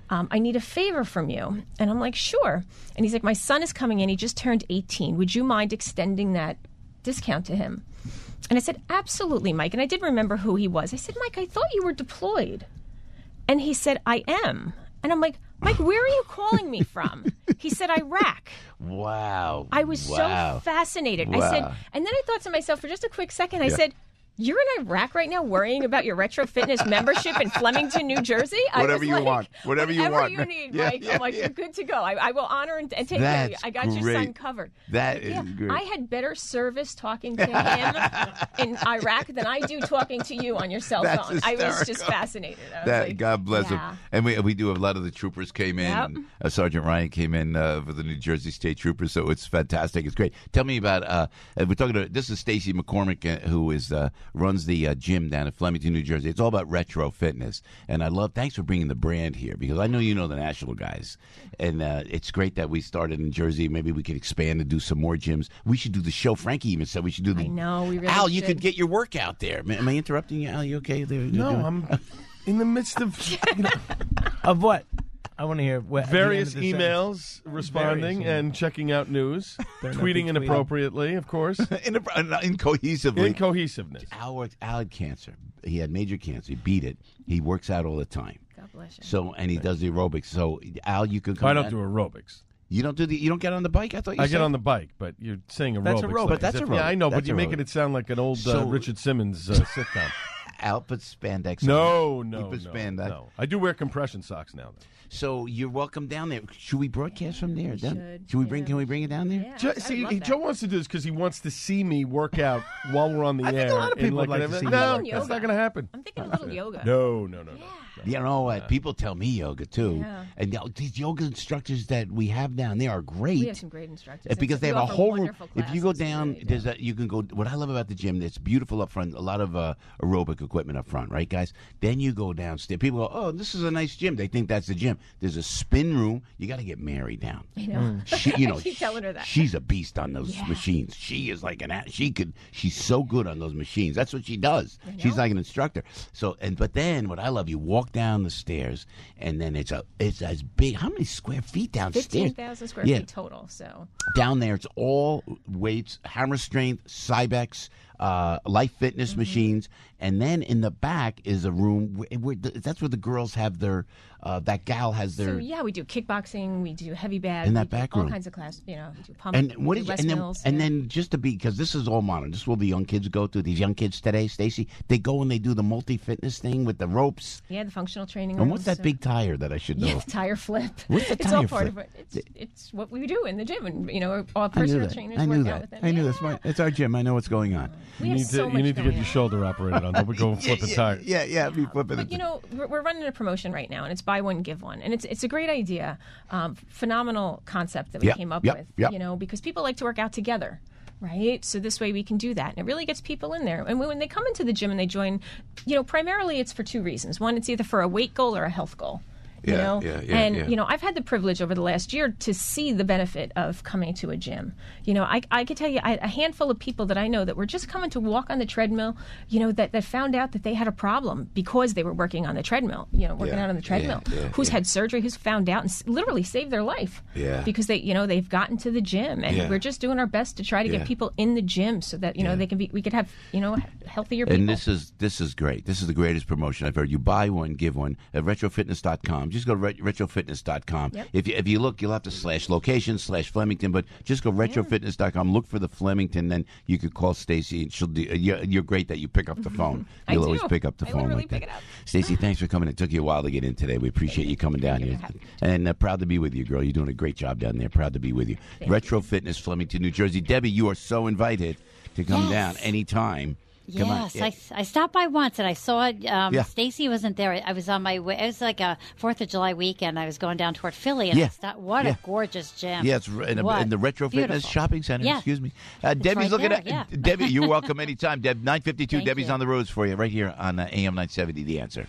um, I need a favor from you. And I'm like, sure. And he's like, my son is coming in. He just turned eighteen. Would you mind extending that discount to him? And I said, absolutely, Mike. And I did remember who he was. I said, Mike, I thought you were deployed. And he said, I am. And I'm like, Mike, where are you calling me from? He said, Iraq. Wow. I was wow. so fascinated. Wow. I said, and then I thought to myself for just a quick second, I Yeah. said, you're in Iraq right now worrying about your Retro Fitness membership in Flemington, New Jersey? I Whatever was you like, want. Whatever you whatever want. you need, Yeah, Mike. yeah, I'm like, yeah. you're good to go. I, I will honor and, and take care of you. That's I got your son great. covered. That yeah, is great. I had better service talking to him in Iraq than I do talking to you on your cell That's phone. I was just hysterical. fascinated. I was That like, God bless yeah. him. And we we do have a lot of the troopers came in. Yep. And, uh, Sergeant Ryan came in uh, for the New Jersey State Troopers, so it's fantastic. It's great. Tell me about. Uh, we're talking to. This is Stacy McCormick, uh, who is uh, runs the uh, gym down at Flemington, New Jersey. It's all about retro fitness, and I love. Thanks for bringing the brand here because I know you know the national guys, and uh, it's great that we started in Jersey. Maybe we could expand and do some more gyms. We should do the show. Frankie even said we should do the. I know. We really Al, should. you could get your workout there. Am I interrupting you, Al? You okay? There, No, I'm in the midst of you know, Of what? I want to hear what, at the end various of the emails sentence. responding Various and checking out news, Better not tweeting be inappropriately, of course. in a, incohesively. Incohesiveness. Al, worked, Al had cancer. He had major cancer. He beat it. He works out all the time. God bless you. So and he does the aerobics. So Al, you can come. I don't down- do aerobics. You don't do the. You don't get on the bike. I thought you I said. get on the bike, but you're saying aerobics. That's aerobics. like But that's as if- aerobic. Yeah, I know, That's but you're making aerobic. it sound like an old uh, So- Richard Simmons uh, sitcom. Al put spandex. No, on. no, He put no, spandex. no. I do wear compression socks now. Though. So you're welcome down there. Should we broadcast from there? Down- should, should we bring? yeah. Can we bring it down there? Yeah, Joe, I would see, love that. Joe wants to do this because he wants to see me work out while we're on the I think air. a lot of and people would like an to event. see you No, work that's out. not going to happen. I'm thinking a little yoga. No, no, no, no. You know what? People tell me yoga too, Yeah. and you know, these yoga instructors that we have down there are great. We have some great instructors. Uh, because And they we have a offer whole room. wonderful If you go classes. down, Really do. there's a, you can go. What I love about the gym, it's beautiful up front. A lot of uh, aerobic equipment up front, right, guys? Then you go downstairs. People go, "Oh, this is a nice gym." They think that's the gym. There's a spin room. You got to get Mary down. I know. She, you know, I keep telling her that. she's a beast on those Yeah. machines. She is like an. a- She could. She's so good on those machines. That's what she does. She's like an instructor. So and but then what I love, you walk down the stairs, and then it's a it's as big. How many square feet downstairs? Fifteen thousand square Yeah. feet total. So Down there, it's all weights, hammer strength, Cybex, uh, Life Fitness Mm-hmm. machines, and then in the back is a room. Where, where the, that's where the girls have their. Uh, that gal has So their. yeah, we do kickboxing, we do heavy bag, In we that do back all room. kinds of class. You know, we do pump, And what we is do Les and then Mills, and yeah. then just to be because this is all modern. This is what the young kids go to. These young kids today, Stacy, they go and they do the multi fitness thing with the ropes. yeah, the functional training. And what's rooms, that so- big tire that I should know? Yeah, the tire flip. What's the it's tire all part flip? of it. It's, it's what we do in the gym, and you know, all I knew personal that. trainers I knew work that. out with them. I knew yeah. that's my. It's our gym. I know what's going on. We You have need so to much you need to going get your on. shoulder operated on. Don't be going flipping tires. Yeah, yeah, be flipping. But you know, we're, we're running a promotion right now, and it's buy one give one, and it's it's a great idea, um, phenomenal concept that we Yep, came up yep, with. yep. You know, because people like to work out together. Right, so this way we can do that, and it really gets people in there. And when they come into the gym and they join, you know, primarily it's for two reasons. One, it's either for a weight goal or a health goal. You Yeah, know, yeah, yeah, and yeah. you know, I've had the privilege over the last year to see the benefit of coming to a gym. You know, I, I could tell you I, a handful of people that I know that were just coming to walk on the treadmill. You know, that, that found out that they had a problem because they were working on the treadmill. You know, working Yeah, out on the treadmill. yeah, yeah, who's yeah. had surgery? Who's found out and s- literally saved their life? Yeah. Because they, you know, they've gotten to the gym, and Yeah. we're just doing our best to try to Yeah. get people in the gym so that you know Yeah. they can be. We could have you know healthier people. And this is this is great. This is the greatest promotion I've heard. You buy one, give one at retrofitness dot com. Just go to ret- retrofitness dot com. Yep. If you if you look, you'll have to slash location slash Flemington, but just go retrofitness dot com. Look for the Flemington, then you could call Stacy, and she'll do. You're, you're great that you pick up the phone. I You'll do. always pick up the I phone literally like pick that. it up. Stacy, thanks for coming. It took you a while to get in today. We appreciate you coming down here, and uh, proud to be with you, girl. You're doing a great job down there. Proud to be with you. Retro Fitness, Flemington, New Jersey. Debbie, you are so invited to come Yes. down anytime. Come on. Yes, I, I stopped by once and I saw it. Um, Yeah. Stacy wasn't there. I was on my way. It was like a Fourth of July weekend. I was going down toward Philly, and Yeah. I stopped. What Yeah. a gorgeous gym! Yeah, it's r- in, a, What? in the Retro Fitness Beautiful. Shopping Center. Yeah. Excuse me. Uh, It's Debbie's right looking there, at yeah. Debbie. You're welcome anytime. Deb, nine fifty-two. Thank Debbie's you. on the roads for you right here on uh, A M nine seventy. The Answer.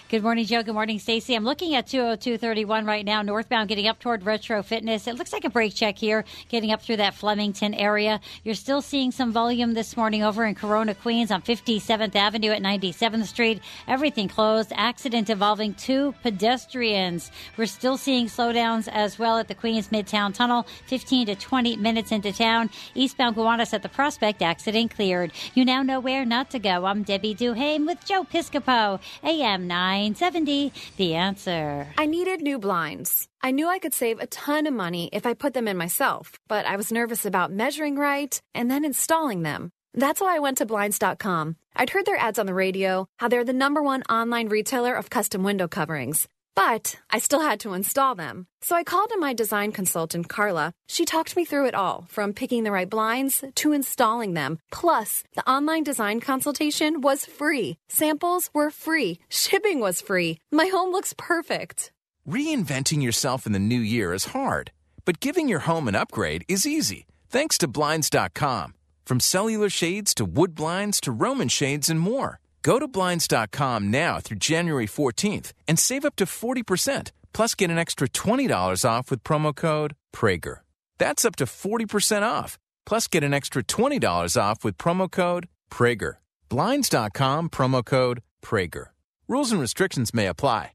Good morning, Joe. Good morning, Stacy. I'm looking at two oh two thirty-one right now, northbound, getting up toward Retro Fitness. It looks like a brake check here, getting up through that Flemington area. You're still seeing some volume this morning over in Corona, Queens on fifty-seventh Avenue at ninety-seventh Street. Everything closed. Accident involving two pedestrians. We're still seeing slowdowns as well at the Queens Midtown Tunnel, fifteen to twenty minutes into town. Eastbound Gowanus at the Prospect, accident cleared. You now know where not to go. I'm Debbie Duhame with Joe Piscopo, A M nine seventy, The Answer. I needed new blinds. I knew I could save a ton of money if I put them in myself, but I was nervous about measuring right and then installing them. That's why I went to Blinds dot com. I'd heard their ads on the radio, how they're the number one online retailer of custom window coverings. But I still had to install them. So I called in my design consultant, Carla. She talked me through it all, from picking the right blinds to installing them. Plus, the online design consultation was free. Samples were free. Shipping was free. My home looks perfect. Reinventing yourself in the new year is hard, but giving your home an upgrade is easy, thanks to Blinds dot com. From cellular shades to wood blinds to Roman shades and more. Go to Blinds dot com now through January fourteenth and save up to forty percent, plus get an extra twenty dollars off with promo code Prager. That's up to forty percent off, plus get an extra twenty dollars off with promo code Prager. Blinds dot com, promo code Prager. Rules and restrictions may apply.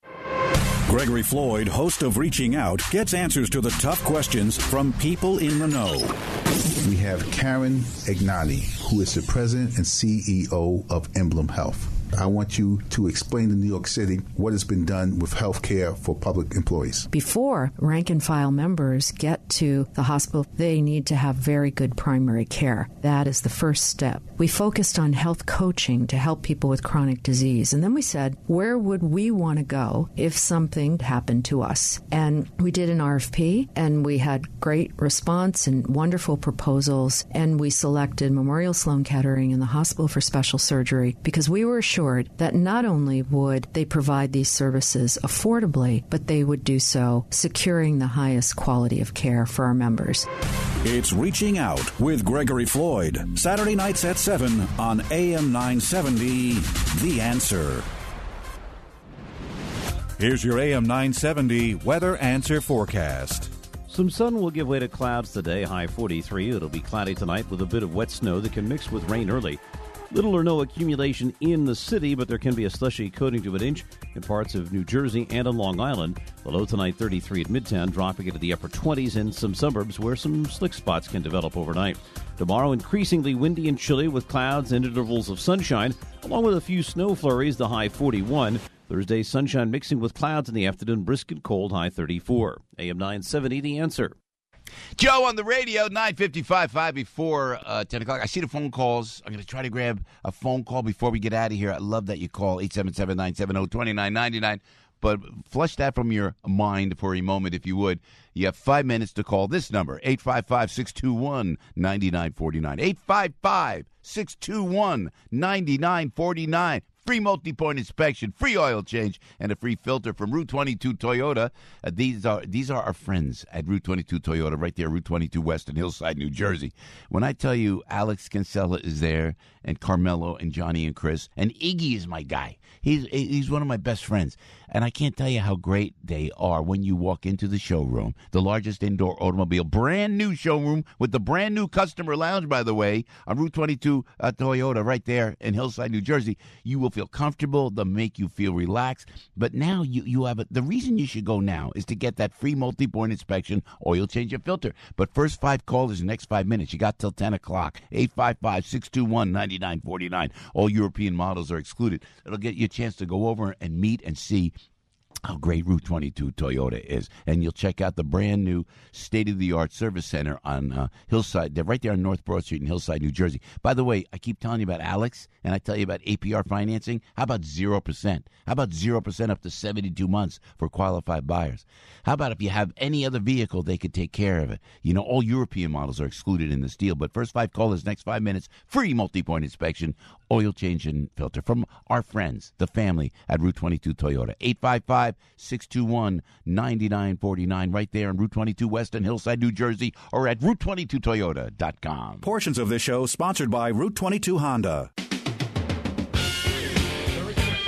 Gregory Floyd, host of Reaching Out, gets answers to the tough questions from people in the know. We have Karen Ignati, who is the president and C E O of Emblem Health. I want you to explain to New York City what has been done with health care for public employees. Before rank and file members get to the hospital, they need to have very good primary care. That is the first step. We focused on health coaching to help people with chronic disease. And then we said, where would we want to go if something happened to us? And we did an R F P, and we had great response and wonderful proposals. And we selected Memorial Sloan Kettering and the Hospital for Special Surgery because we were assured that not only would they provide these services affordably, but they would do so securing the highest quality of care for our members. It's Reaching Out with Gregory Floyd, Saturday nights at seven on A M nine seventy, The Answer. Here's your A M nine seventy Weather Answer forecast. Some sun will give way to clouds today, high forty-three. It'll be cloudy tonight with a bit of wet snow that can mix with rain early. Little or no accumulation in the city, but there can be a slushy coating to an inch in parts of New Jersey and on Long Island. The low tonight, thirty-three at Midtown, dropping into the upper twenties in some suburbs where some slick spots can develop overnight. Tomorrow, increasingly windy and chilly with clouds and intervals of sunshine, along with a few snow flurries, the high forty-one. Thursday, sunshine mixing with clouds in the afternoon, brisk and cold, high thirty-four. A M nine seventy, The Answer. Joe on the radio, nine fifty-five, five before uh, ten o'clock. I see the phone calls. I'm going to try to grab a phone call before we get out of here. I love that you call eight seven seven, nine seven zero, two nine nine nine. But flush that from your mind for a moment, if you would. You have five minutes to call this number, eight five five, six two one, nine nine four nine. eight five five, six two one, nine nine four nine. Free multi-point inspection, free oil change, and a free filter from Route twenty-two Toyota. Uh, these are these are our friends at Route twenty-two Toyota, right there, Route twenty-two West in Hillside, New Jersey. When I tell you Alex Kinsella is there, and Carmelo, and Johnny, and Chris, and Iggy is my guy. He's he's one of my best friends. And I can't tell you how great they are when you walk into the showroom, the largest indoor automobile, brand new showroom with the brand new customer lounge, by the way, on Route twenty-two uh, Toyota right there in Hillside, New Jersey. You will feel comfortable. They'll make you feel relaxed. But now you, you have a, the reason you should go now is to get that free multi-point inspection, oil change, and filter. But first five callers in the next five minutes. You got till ten o'clock. eight five five, six two one, nine nine four nine. All European models are excluded. It'll get you a chance to go over and meet and see how great Route twenty-two Toyota is. And you'll check out the brand new state-of-the-art service center on uh, Hillside. They're right there on North Broad Street in Hillside, New Jersey. By the way, I keep telling you about Alex, and I tell you about A P R financing. How about zero percent? How about zero percent up to seventy-two months for qualified buyers? How about if you have any other vehicle, they could take care of it? You know, all European models are excluded in this deal. But first five callers, next five minutes, free multi-point inspection, oil change, and filter from our friends, the family at Route twenty-two Toyota. eight five five, six two one, nine nine four nine, right there on Route twenty-two West in Hillside, New Jersey, or at route twenty-two toyota dot com. Portions of this show sponsored by Route twenty-two Honda.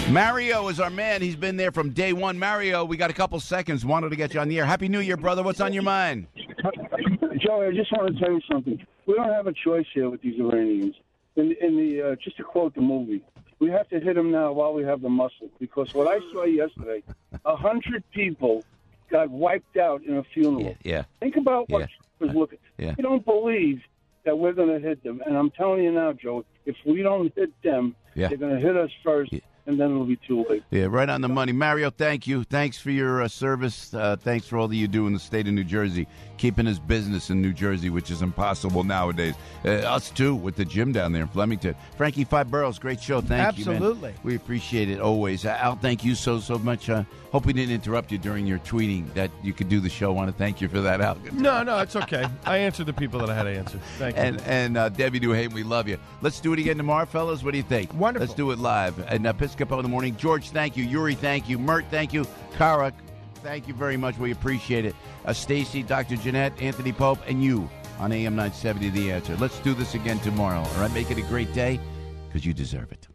Mario is our man. He's been there from day one. Mario, we got a couple seconds. Wanted to get you on the air. Happy New Year, brother. What's on your mind? Joey, I just want to tell you something. We don't have a choice here with these Iranians. In, in the uh, just to quote the movie, we have to hit them now while we have the muscle. Because what I saw yesterday, a hundred people got wiped out in a funeral. Yeah. Think about what Yeah. was looking. Yeah. You don't believe that we're going to hit them, and I'm telling you now, Joe. If we don't hit them, Yeah. they're going to hit us first, and then it'll be too late. Yeah, right on the money. Mario, thank you. Thanks for your uh, service. Uh, thanks for all that you do in the state of New Jersey, keeping his business in New Jersey, which is impossible nowadays. Uh, us, too, with the gym down there in Flemington. Frankie Five Boroughs, great show. Thank you, Absolutely. man. We appreciate it always. Uh, Al, thank you so, so much. Uh, hope we didn't interrupt you during your tweeting that you could do the show. I want to thank you for that, Al. No, no, it's okay. I answered the people that I had to answer. Thank you. And and uh, Debbie Duhane, we love you. Let's do it again tomorrow, fellas. What do you think? Wonderful. Let's do it live. And uh, Piscopo in the morning. George, thank you. Yuri, thank you. Mert, thank you. Kara, thank you very much. We appreciate it. Uh, Stacy, Doctor Jeanette, Anthony Pope, and you on A M nine seventy The Answer. Let's do this again tomorrow. All right, make it a great day because you deserve it.